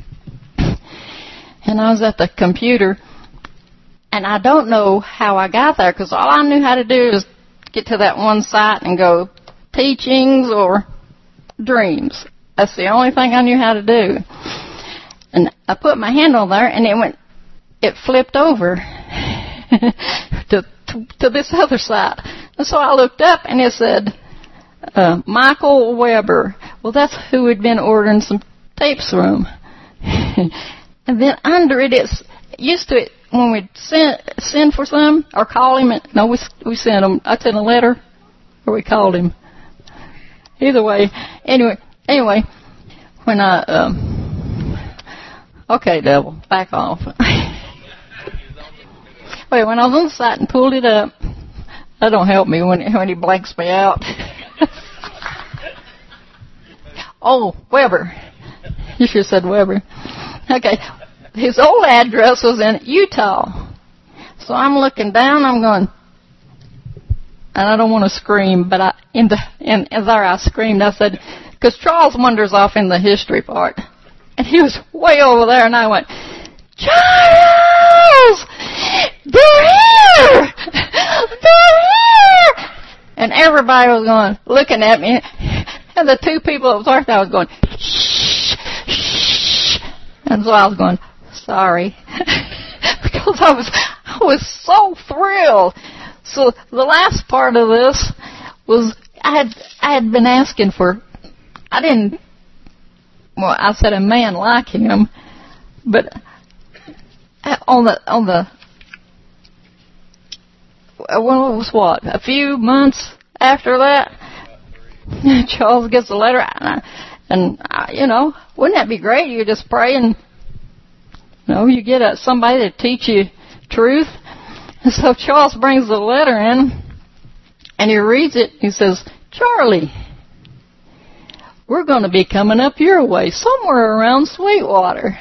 And I was at the computer, and I don't know how I got there because all I knew how to do is get to that one site and go teachings or dreams. That's the only thing I knew how to do. And I put my hand on there, and it went, it flipped over to, to to this other side. And so I looked up, and it said, uh, Michael Weber. Well, that's who had been ordering some tapes from. And then under it, it's used to it when we'd send send for some or call him. No, we we sent him. I sent a letter, or we called him. Either way, anyway, anyway, when I um, okay, devil, back off. Wait, when I was on the site and pulled it up, that don't help me when when he blanks me out. Oh, Weber. You should have said Weber. Okay, his old address was in Utah. So I'm looking down, I'm going, and I don't want to scream, but I, in the, in, as there I screamed, I said, because Charles wanders off in the history part. And he was way over there, and I went, Charles! They're here! They're here! And everybody was going, looking at me. And the two people that was there, I was going, shh, shh. And so I was going, sorry. Because I was, I was so thrilled. So the last part of this was I had I had been asking for, I didn't, well, I said a man like him, but on the on the well, it was what, a few months after that, Charles gets a letter, and, I, and I, you know, wouldn't that be great? You just pray and, you know, you get a, somebody to teach you truth. And so Charles brings the letter in, and he reads it. He says, Charlie, we're going to be coming up your way, somewhere around Sweetwater.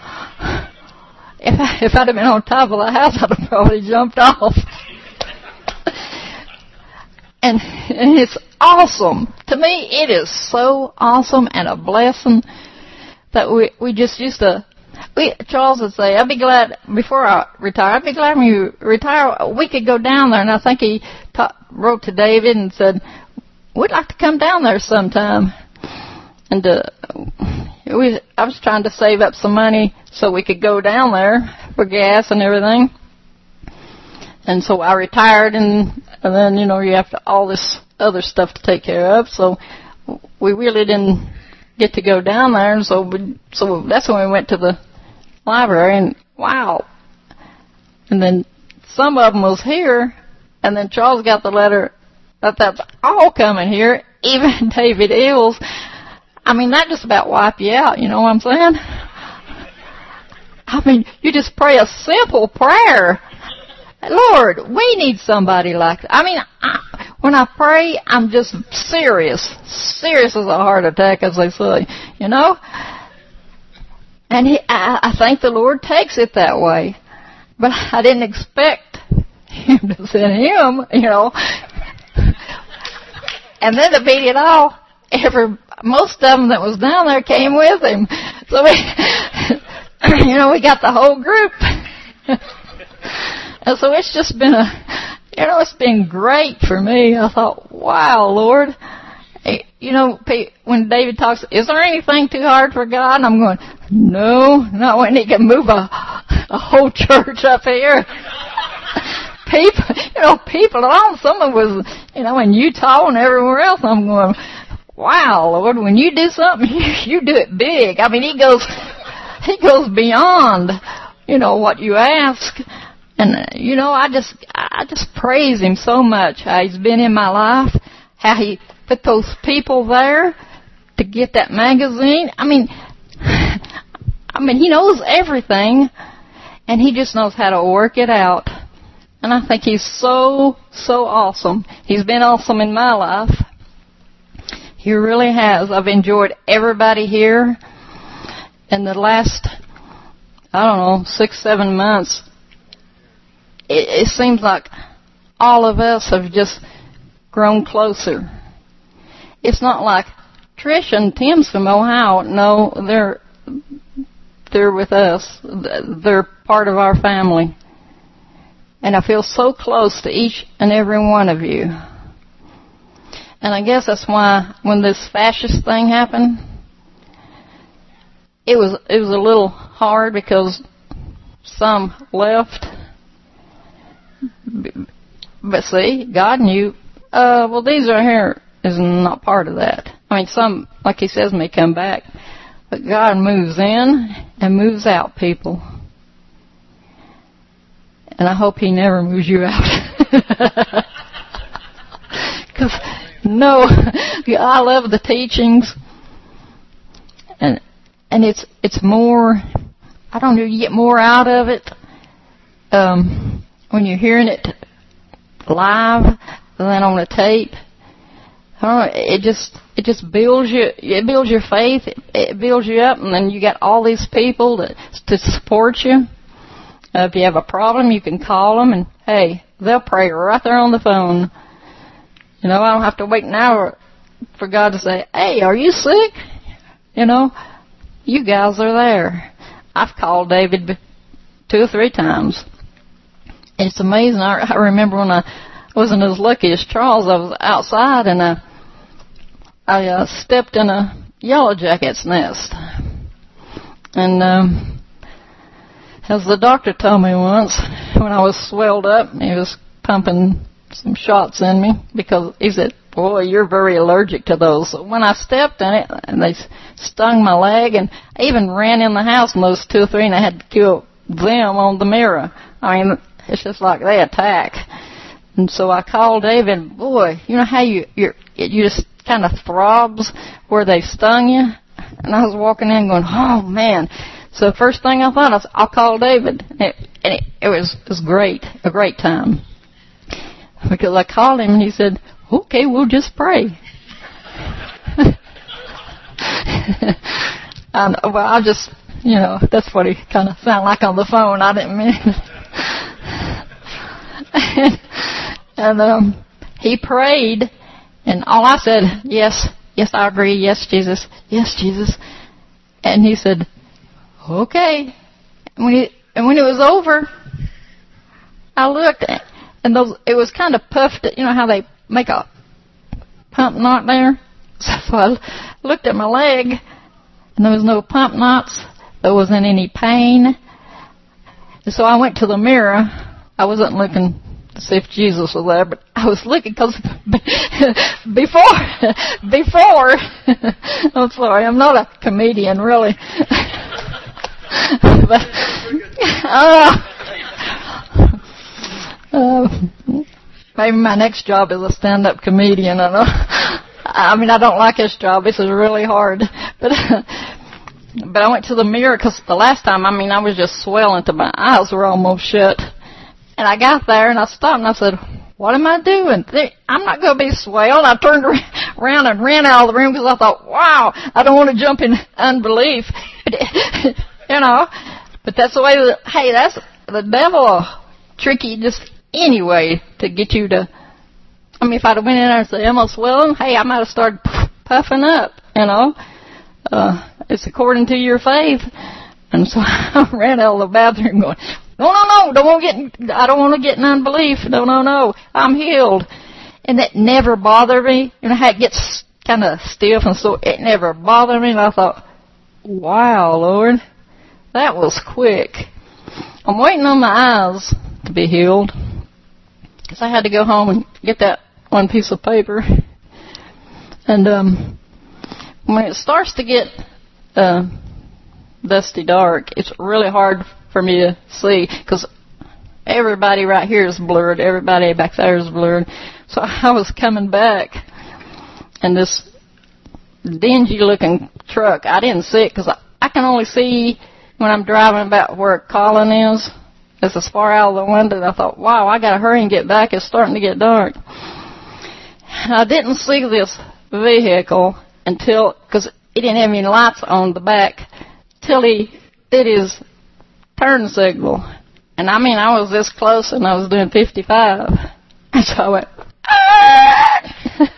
If, I, if I'd have been on top of the house, I'd have probably jumped off. and, and it's awesome. To me, it is so awesome and a blessing that we, we just used to, We, Charles would say, I'd be glad, before I retire, I'd be glad when you retire, we could go down there. And I think he ta- wrote to David and said, we'd like to come down there sometime. And uh, we, I was trying to save up some money so we could go down there for gas and everything. And so I retired, and, and then, you know, you have to, all this other stuff to take care of. So we really didn't get to go down there. And so, we, so that's when we went to the library, and wow. And then some of them was here, and then Charles got the letter that that's all coming here, even David Ills. I mean, that just about wipe you out, you know what I'm saying? I mean, you just pray a simple prayer. Lord, we need somebody like that. I mean, I, when I pray, I'm just serious. Serious as a heart attack, as they say, you know? And he, I, I think the Lord takes it that way. But I didn't expect him to send him, you know. And then to beat it all, every, most of them that was down there came with him. So we, you know, we got the whole group. And so it's just been a, you know, it's been great for me. I thought, wow, Lord. You know, when David talks, is there anything too hard for God? And I'm going, no, not when he can move a, a whole church up here. People, you know, people alone. Some of it was, you know, in Utah and everywhere else. I'm going, wow, Lord, when you do something, you, you do it big. I mean, he goes, he goes beyond, you know, what you ask. And, uh, you know, I just, I just praise him so much, how he's been in my life, how he put those people there to get that magazine. I mean, I mean, he knows everything, and he just knows how to work it out. And I think he's so, so awesome. He's been awesome in my life. He really has. I've enjoyed everybody here. In the last, I don't know, six, seven months, it, it seems like all of us have just grown closer. It's not like Trish and Tim's from Ohio. No, they're they're with us. They're part of our family. And I feel so close to each and every one of you. And I guess that's why when this fascist thing happened, it was it was a little hard because some left. But see, God knew, uh, well, these are here is not part of that. I mean, some, like he says, may come back. But God moves in and moves out people. And I hope he never moves you out. Because, no, I love the teachings. And and it's it's more, I don't know, you get more out of it um, when you're hearing it live than on a tape. I don't know, it just it just builds you, it builds your faith, it, it builds you up, and then you got all these people to to support you. Uh, if you have a problem, you can call them, and hey, they'll pray right there on the phone. You know, I don't have to wait an hour for God to say, "Hey, are you sick?" You know, you guys are there. I've called David two or three times. It's amazing. I, I remember when I wasn't as lucky as Charles. I was outside, and I I uh, stepped in a yellow jacket's nest, and um, as the doctor told me once, when I was swelled up, he was pumping some shots in me because he said, "Boy, you're very allergic to those." So when I stepped in it, and they stung my leg, and I even ran in the house in those two or three, and I had to kill them on the mirror. I mean, it's just like they attack. And so I called David. Boy, you know how you you're, you just kind of throbs where they stung you? And I was walking in going, oh, man. So first thing I thought, I was, I'll call David. And it, and it, it was it was great, a great time. Because I called him, and he said, okay, we'll just pray. And, well, I just, you know, that's what he kind of sounded like on the phone. I didn't mean it. and and um, he prayed, and all I said, yes, yes, I agree, yes, Jesus, yes, Jesus. And he said, okay. And when, he, and when it was over, I looked, and those, it was kind of puffed, you know how they make a pump knot there? So I looked at my leg, and there was no pump knots. There wasn't any pain. And so I went to the mirror. I wasn't looking to see if Jesus was there, but I was looking because before, before, I'm sorry, I'm not a comedian, really. But, uh, uh, maybe my next job is a stand-up comedian. I know. I mean, I don't like this job. This is really hard. But uh, but I went to the mirror because the last time, I mean, I was just swelling to my eyes were almost shut. And I got there and I stopped and I said, what am I doing? I'm not going to be swelled. I turned around and ran out of the room because I thought, wow, I don't want to jump in unbelief. You know, but that's the way, that, hey, that's the devil trick you just anyway to get you to, I mean, if I'd have went in there and said, am I swelling? Hey, I might have started puffing up, you know. Uh, it's according to your faith. And so I ran out of the bathroom going, no, no, no, don't want to get, I don't want to get in unbelief. No, no, no, I'm healed. And that never bothered me. You know how it gets kind of stiff and so it never bothered me. And I thought, wow, Lord, that was quick. I'm waiting on my eyes to be healed because I had to go home and get that one piece of paper. And um, when it starts to get uh, dusty dark, it's really hard for me to see because everybody right here is blurred. Everybody back there is blurred. So I was coming back, and this dingy-looking truck, I didn't see it because I, I can only see when I'm driving about where Colin is. It's as far out of the window. I thought, wow, I got to hurry and get back. It's starting to get dark. I didn't see this vehicle until, because he didn't have any lights on the back, till he did his turn signal. And I mean, I was this close and I was doing fifty-five. And so I went, ah!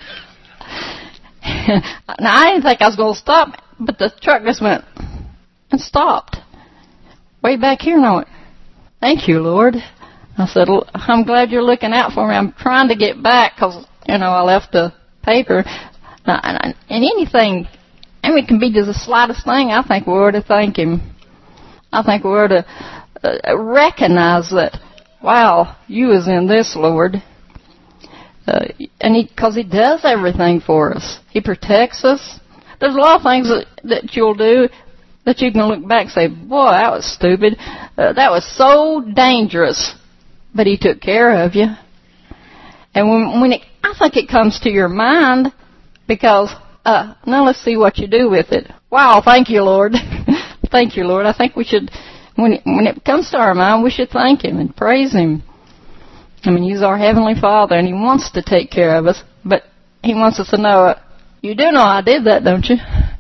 Now, I didn't think I was going to stop, but the truck just went and stopped. Way back here, and I went, thank you, Lord. I said, I'm glad you're looking out for me. I'm trying to get back because, you know, I left the paper. And anything, I mean, it can be just the slightest thing. I think we ought to thank Him. I think we ought to uh, recognize that, wow, you is in this, Lord. Uh, and he, because He does everything for us. He protects us. There's a lot of things that, that you'll do that you can look back and say, boy, that was stupid. Uh, that was so dangerous. But He took care of you. And when, when it, I think it comes to your mind because, uh, now let's see what you do with it. Wow, thank you, Lord. Thank you, Lord. I think we should, when it, when it comes to our mind, we should thank Him and praise Him. I mean, He's our Heavenly Father, and He wants to take care of us, but He wants us to know, uh, you do know I did that, don't you?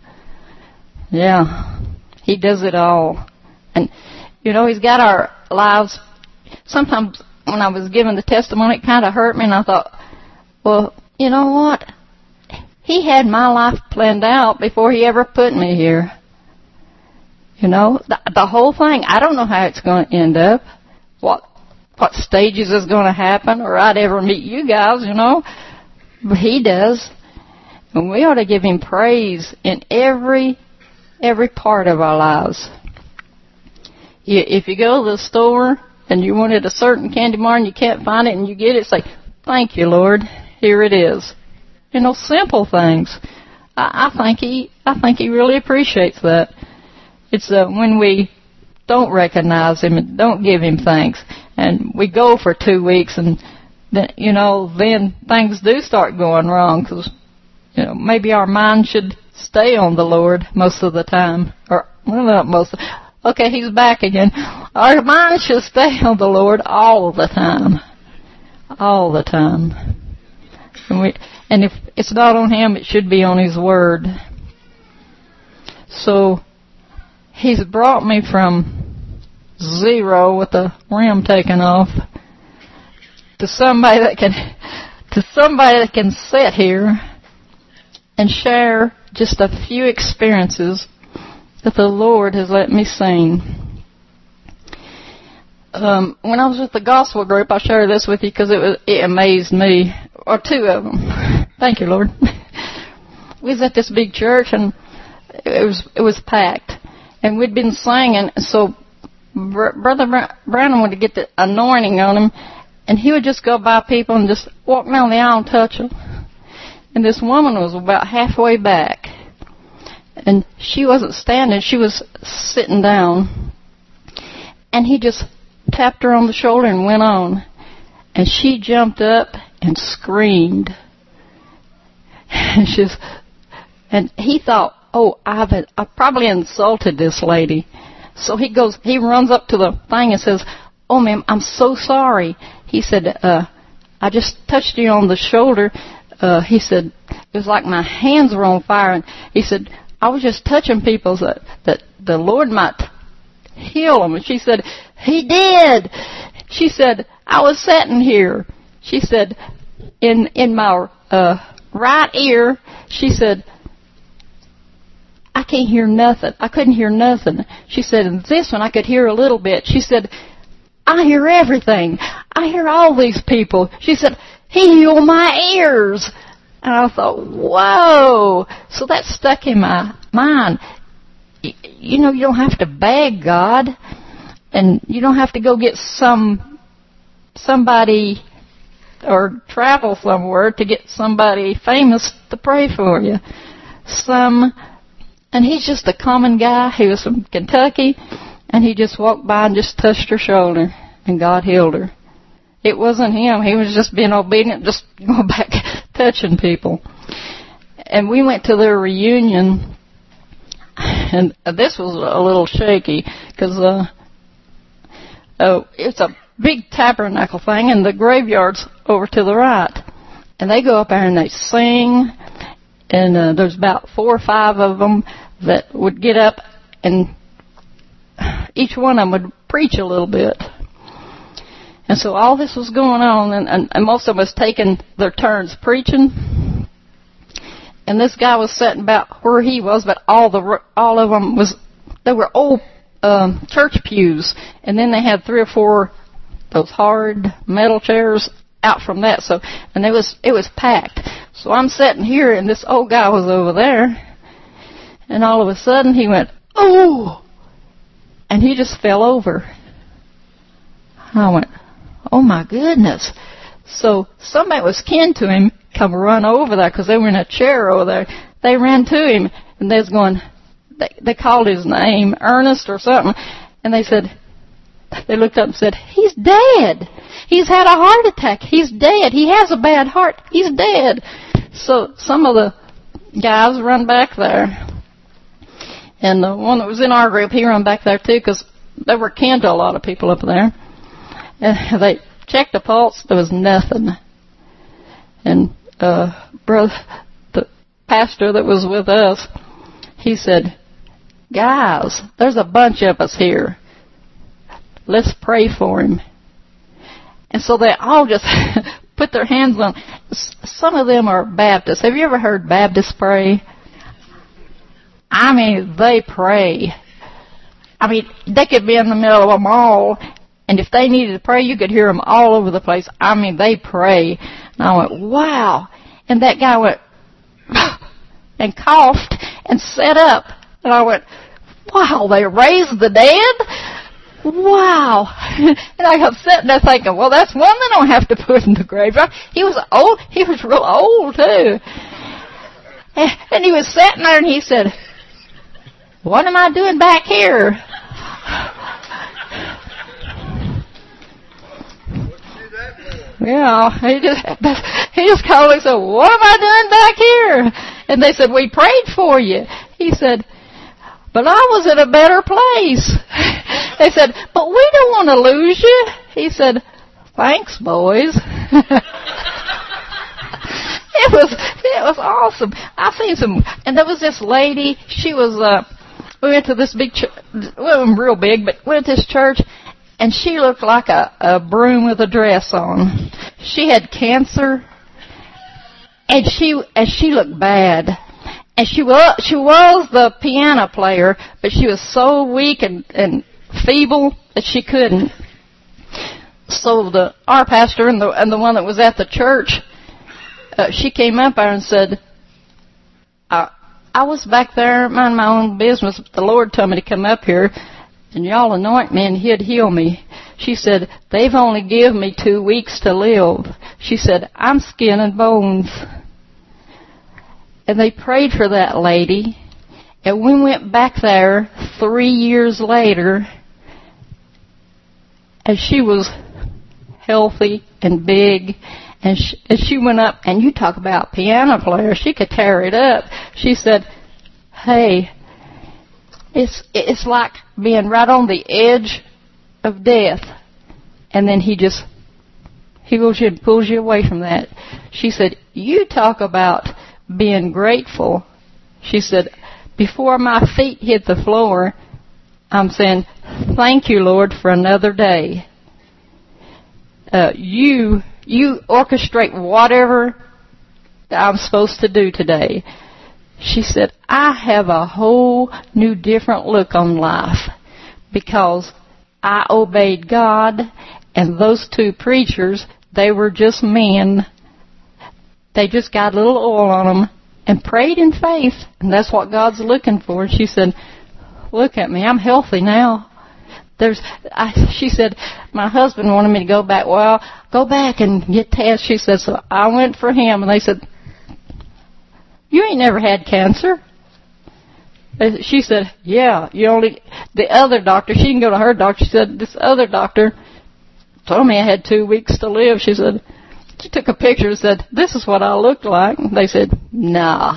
Yeah. He does it all. And, you know, He's got our lives. Sometimes when I was giving the testimony, it kind of hurt me, and I thought, well, you know what? He had my life planned out before He ever put me here. You know, the, the whole thing. I don't know how it's going to end up, what what stages is going to happen, or I'd ever meet you guys, you know. But He does. And we ought to give Him praise in every every part of our lives. If you go to the store and you wanted a certain candy bar and you can't find it and you get it, say, thank you, Lord, here it is. You know, simple things. I, I think he, I think he really appreciates that. It's uh, when we don't recognize Him and don't give Him thanks, and we go for two weeks, and then, you know, then things do start going wrong because, you know, maybe our mind should stay on the Lord most of the time, or well, not most. Of, okay, He's back again. Our mind should stay on the Lord all the time, all the time. And we. And if it's not on Him, it should be on His Word. So He's brought me from zero with the rim taken off to somebody that can, to somebody that can sit here and share just a few experiences that the Lord has let me sing. Um, when I was with the gospel group, I'll share this with you because it was, it amazed me, or two of them. Thank you, Lord. We was at this big church, and it was it was packed, and we'd been singing. So Br- Brother Br- Branham would get the anointing on him, and he would just go by people and just walk down the aisle and touch them. And this woman was about halfway back, and she wasn't standing; she was sitting down. And he just tapped her on the shoulder and went on, and she jumped up and screamed. And she's, and he thought, oh, I've, I've probably insulted this lady. So he goes, he runs up to the thing and says, oh, ma'am, I'm so sorry. He said, uh, I just touched you on the shoulder. Uh, he said, it was like my hands were on fire. And he said, I was just touching people that, that the Lord might heal them. And she said, he did. She said, I was sitting here. She said, in, in my, uh, right ear, she said, I can't hear nothing. I couldn't hear nothing. She said, and this one I could hear a little bit. She said, I hear everything. I hear all these people. She said, he healed my ears. And I thought, whoa. So that stuck in my mind. You know, you don't have to beg God, and you don't have to go get some somebody or travel somewhere to get somebody famous to pray for you. Some, and he's just a common guy. He was from Kentucky, and he just walked by and just touched her shoulder, and God healed her. It wasn't him. He was just being obedient, just going back touching people. And we went to their reunion, and this was a little shaky because uh, uh, it's a big tabernacle thing, and the graveyard's over to the right. And they go up there and they sing, and uh, there's about four or five of them that would get up, and each one of them would preach a little bit. And so all this was going on, and, and, and most of them was taking their turns preaching. And this guy was sitting about where he was, but all the all of them was, they were old um, church pews, and then they had three or four those hard metal chairs out from that. So, and it was it was packed. So I'm sitting here, and this old guy was over there, and all of a sudden he went, oh, and he just fell over. I went, oh my goodness. So somebody was kin to him come run over there because they were in a chair over there. They ran to him, and they was going, they, they called his name, Ernest or something, and they said, they looked up and said, he's dead. He's had a heart attack. He's dead. He has a bad heart. He's dead. So some of the guys run back there, and the one that was in our group, he run back there too because they were kin to a lot of people up there. And they checked the pulse. There was nothing. And uh, brother, the pastor that was with us, he said, guys, there's a bunch of us here. Let's pray for him. And so they all just put their hands on. Some of them are Baptists. Have you ever heard Baptists pray? I mean, they pray. I mean, they could be in the middle of a mall, and if they needed to pray, you could hear them all over the place. I mean, they pray. And I went, wow. And that guy went, and coughed and sat up. And I went, wow, they raised the dead? Wow. And I got sitting there thinking, well, that's one they don't have to put in the graveyard. He was old. He was real old, too. And he was sitting there, and he said, what am I doing back here? Yeah, he just he just kind of said, what am I doing back here? And they said, we prayed for you. He said, but I was in a better place. They said, but we don't want to lose you. He said, thanks, boys. It was it was awesome. I seen some, and there was this lady. She was uh, we went to this big church. Well, wasn't real big, but we went to this church. And she looked like a, a broom with a dress on. She had cancer, and she and she looked bad. And she was she was the piano player, but she was so weak and, and feeble that she couldn't. So the our pastor and the and the one that was at the church, uh, she came up there and said, I, I was back there minding my own business. But the Lord told me to come up here, and y'all anoint me, and He'd heal me. She said, they've only given me two weeks to live. She said, I'm skin and bones. And they prayed for that lady. And we went back there three years later, and she was healthy and big. And she, and she went up, and you talk about piano player, she could tear it up. She said, hey, it's it's like being right on the edge of death. And then he just heals you and pulls you away from that. She said, you talk about being grateful. She said, before my feet hit the floor, I'm saying, thank you, Lord, for another day. Uh, you, you orchestrate whatever I'm supposed to do today. She said, I have a whole new different look on life because I obeyed God, and those two preachers, they were just men. They just got a little oil on them and prayed in faith, and that's what God's looking for. And she said, look at me, I'm healthy now. There's, I, she said, my husband wanted me to go back. Well, go back and get tests. She said, so I went for him, and they said, you ain't never had cancer. She said, yeah, you only, the other doctor, she didn't go to her doctor. She said, this other doctor told me I had two weeks to live. She said, she took a picture and said, this is what I looked like. They said, nah,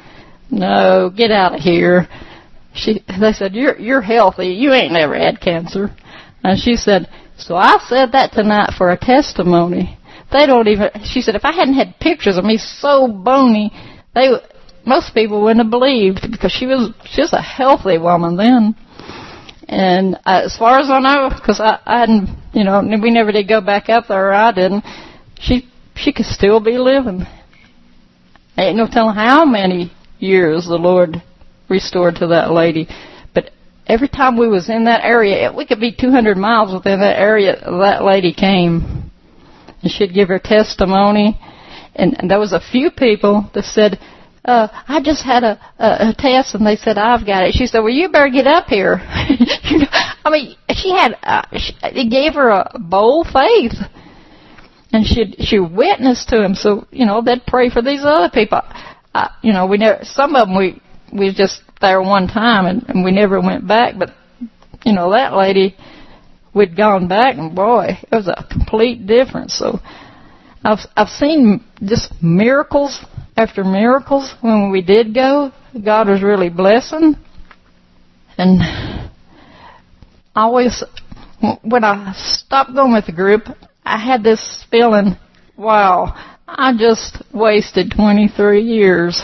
no, get out of here. She, they said, you're, you're healthy. You ain't never had cancer. And she said, so I said that tonight for a testimony. They don't even, she said, if I hadn't had pictures of me so bony, they, most people wouldn't have believed because she was, she was a healthy woman then. And uh, as far as I know, because I, I hadn't, you know, we never did go back up there, or I didn't, she, she could still be living. Ain't no telling how many years the Lord restored to that lady. But every time we was in that area, we could be two hundred miles within that area, that lady came. And she'd give her testimony. And, and there was a few people that said, uh, I just had a, a, a test, and they said, I've got it. She said, well, you better get up here. you know, I mean, she had, uh, she, it gave her a bold faith. And she she witnessed to him. So, you know, they'd pray for these other people. Uh, you know, we never, some of them we, we was just there one time, and, and we never went back. But, you know, that lady, we'd gone back, and boy, it was a complete difference. So I've I've seen just miracles after miracles when we did go. God was really blessing. And I always, when I stopped going with the group, I had this feeling, wow, I just wasted twenty-three years.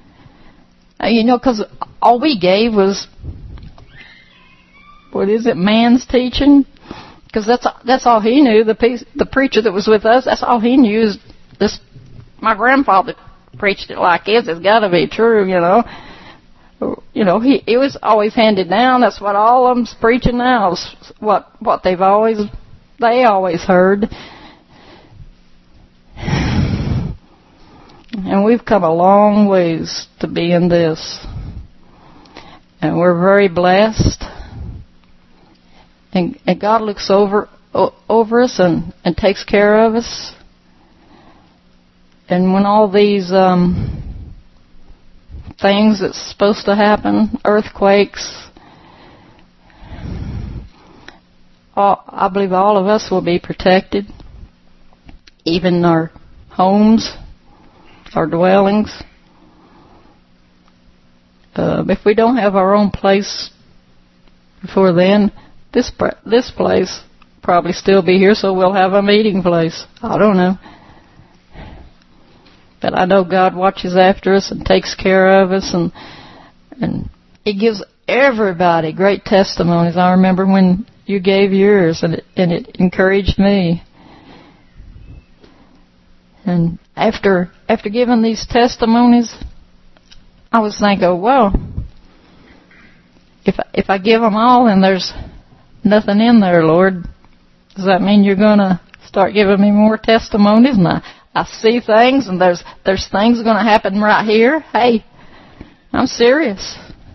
You know, because all we gave was, what is it, man's teaching? Because that's that's all he knew. The piece, the preacher that was with us, that's all he knew. Is this? My grandfather preached it like this. It's got to be true, you know. You know, he it was always handed down. That's what all of them's preaching now. Is what what they've always they always heard. And we've come a long ways to be in this. And we're very blessed. And, and God looks over o- over us and, and takes care of us. And when all these um, things that's supposed to happen, earthquakes, all, I believe all of us will be protected. Even our homes, our dwellings. Uh, if we don't have our own place before then, this this place probably still be here, so we'll have a meeting place. I don't know. But I know God watches after us and takes care of us, and and He gives everybody great testimonies. I remember when you gave yours, and it, and it encouraged me. And after after giving these testimonies, I was thinking, well, if if I give them all and there's nothing in there, Lord, does that mean you're going to start giving me more testimonies? And I, I see things, and there's there's things going to happen right here. Hey, I'm serious.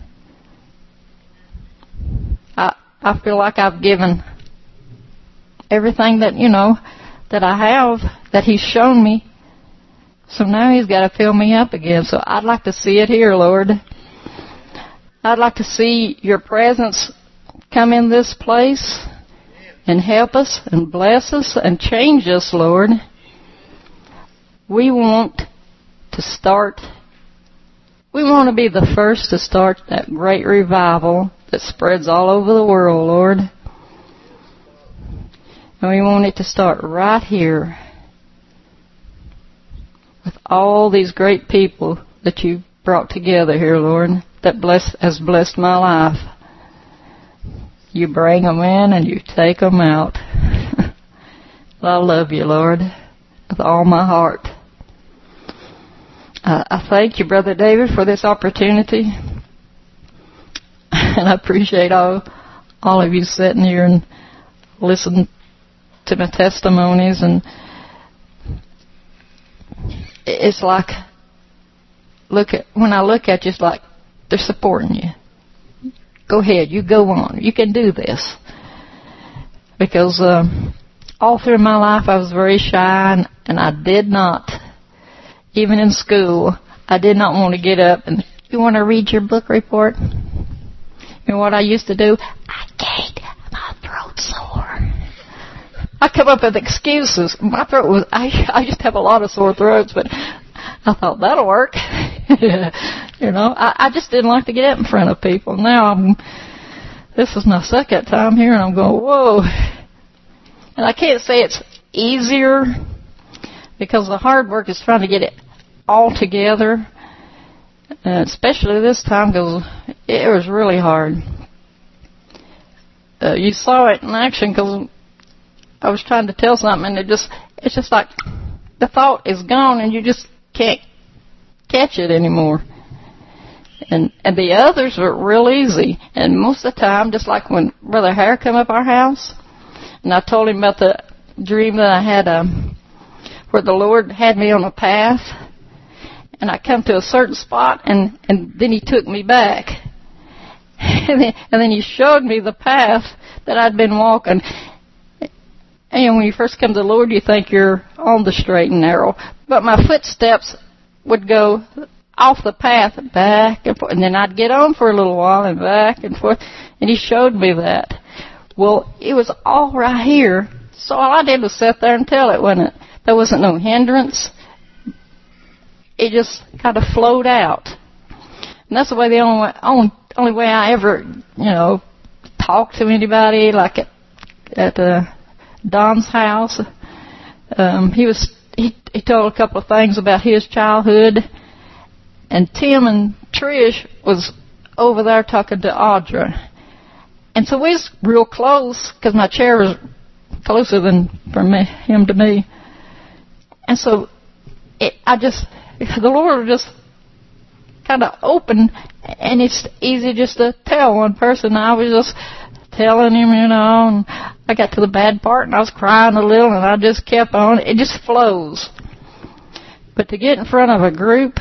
I I feel like I've given everything that, you know, that I have, that He's shown me. So now He's got to fill me up again. So I'd like to see it here, Lord. I'd like to see Your presence come in this place and help us and bless us and change us, Lord. We want to start, we want to be the first to start that great revival that spreads all over the world, Lord. And we want it to start right here with all these great people that You've brought together here, Lord, that bless, has blessed my life. You bring them in and You take them out. I love You, Lord, with all my heart. Uh, I thank You, Brother David, for this opportunity. And I appreciate all, all of you sitting here and listening to my testimonies. And it's like, look at, when I look at you, it's like they're supporting you. Go ahead, you go on. You can do this. Because um, all through my life I was very shy, and, and I did not, even in school, I did not want to get up and, you want to read your book report? You know what I used to do? I can't. My throat's sore. I come up with excuses. My throat was, I, I used to have a lot of sore throats, but I thought that'll work. You know, I, I just didn't like to get up in front of people. Now I'm, this is my second time here, and I'm going, whoa. And I can't say it's easier, because the hard work is trying to get it all together, uh, especially this time, because it was really hard. Uh, you saw it in action, because I was trying to tell something, and it just, it's just like the thought is gone, and you just can't catch it anymore. And and the others were real easy. And most of the time, just like when Brother Hare come up our house, and I told him about the dream that I had, um, where the Lord had me on a path, and I come to a certain spot, and, and then He took me back. And then, and then He showed me the path that I'd been walking. And when you first come to the Lord, you think you're on the straight and narrow. But my footsteps would go off the path, back and forth. And then I'd get on for a little while and back and forth. And He showed me that. Well, it was all right here. So all I did was sit there and tell it, wasn't it? There wasn't no hindrance. It just kind of flowed out. And that's the way the only way, only, only way I ever, you know, talked to anybody, like at, at uh, Don's house. Um, he was he, he told a couple of things about his childhood. And Tim and Trish was over there talking to Audra. And so we was real close, because my chair was closer than from me, him to me. And so it, I just, the Lord just kind of opened, and it's easy just to tell one person. I was just telling him, you know, and I got to the bad part, and I was crying a little, and I just kept on. It just flows. But to get in front of a group,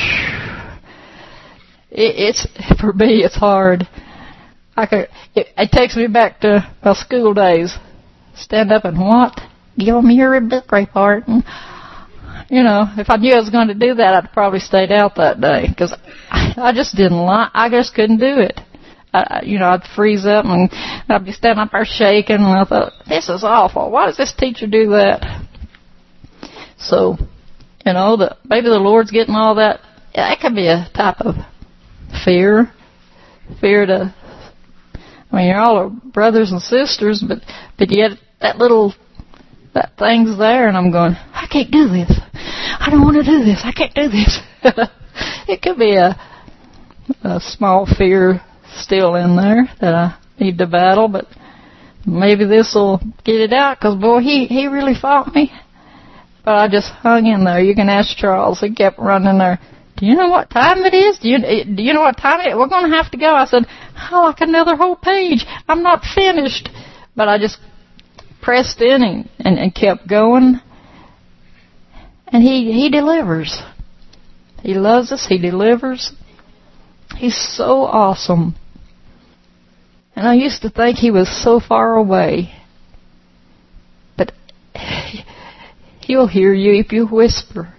it, it's, for me, it's hard. I could, it, it takes me back to my school days. Stand up and what? Give me your book report. And, you know, if I knew I was going to do that, I'd probably stayed out that day, because I, I just didn't like. I just couldn't do it. I, you know, I'd freeze up, and I'd be standing up there shaking, and I thought, this is awful. Why does this teacher do that? So, you know, the, maybe the Lord's getting all that. That could be a type of fear, fear to. I mean, you're all brothers and sisters, but but yet that little that thing's there, and I'm going, I can't do this. I don't want to do this. I can't do this. It could be a a small fear still in there that I need to battle, but maybe this will get it out, because boy, he he really fought me. But I just hung in there. You can ask Charles. He kept running there. Do you know what time it is? Do you do you know what time it is? We're going to have to go. I said, oh, like another whole page. I'm not finished. But I just pressed in and, and, and kept going. And He, He delivers. He loves us. He delivers. He's so awesome. And I used to think He was so far away. But He'll hear you if you whisper.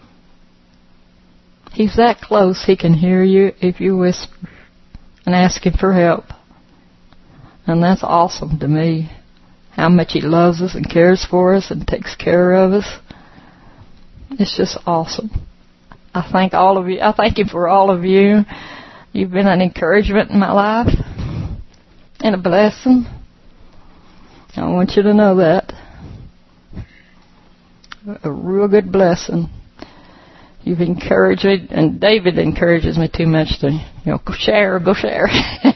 He's that close. He can hear you if you whisper and ask Him for help. And that's awesome to me. How much He loves us and cares for us and takes care of us. It's just awesome. I thank all of you. I thank Him for all of you. You've been an encouragement in my life and a blessing. I want you to know that. A real good blessing. You've encouraged me, and David encourages me too much to, you know, go share, go share.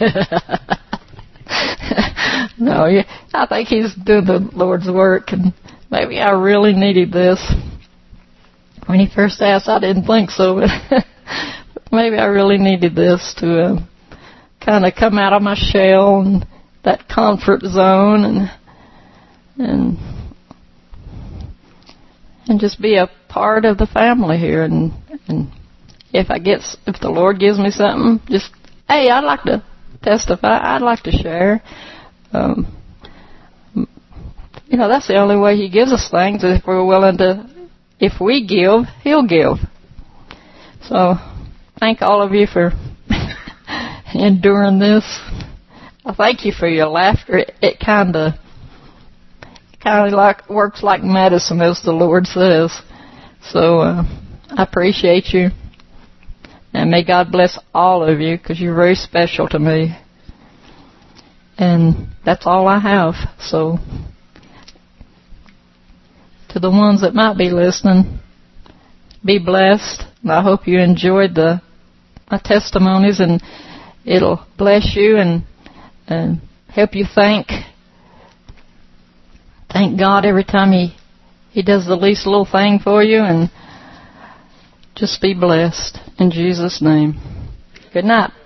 No, yeah, I think he's doing the Lord's work, and maybe I really needed this. When he first asked, I didn't think so, but maybe I really needed this to uh, kind of come out of my shell and that comfort zone, and and and just be a part of the family here. And and if I get, if the Lord gives me something, just, hey, I'd like to testify. I'd like to share. Um, you know, that's the only way He gives us things, is if we're willing to. If we give, He'll give. So, thank all of you for enduring this. I thank you for your laughter. It, it kind of, kind of like works like medicine, as the Lord says. So, uh, I appreciate you, and may God bless all of you, because you're very special to me. And that's all I have. So, to the ones that might be listening, be blessed. And I hope you enjoyed the my testimonies, and it'll bless you and and help you thank thank God every time He He does the least little thing for you. And just be blessed in Jesus' name. Good night.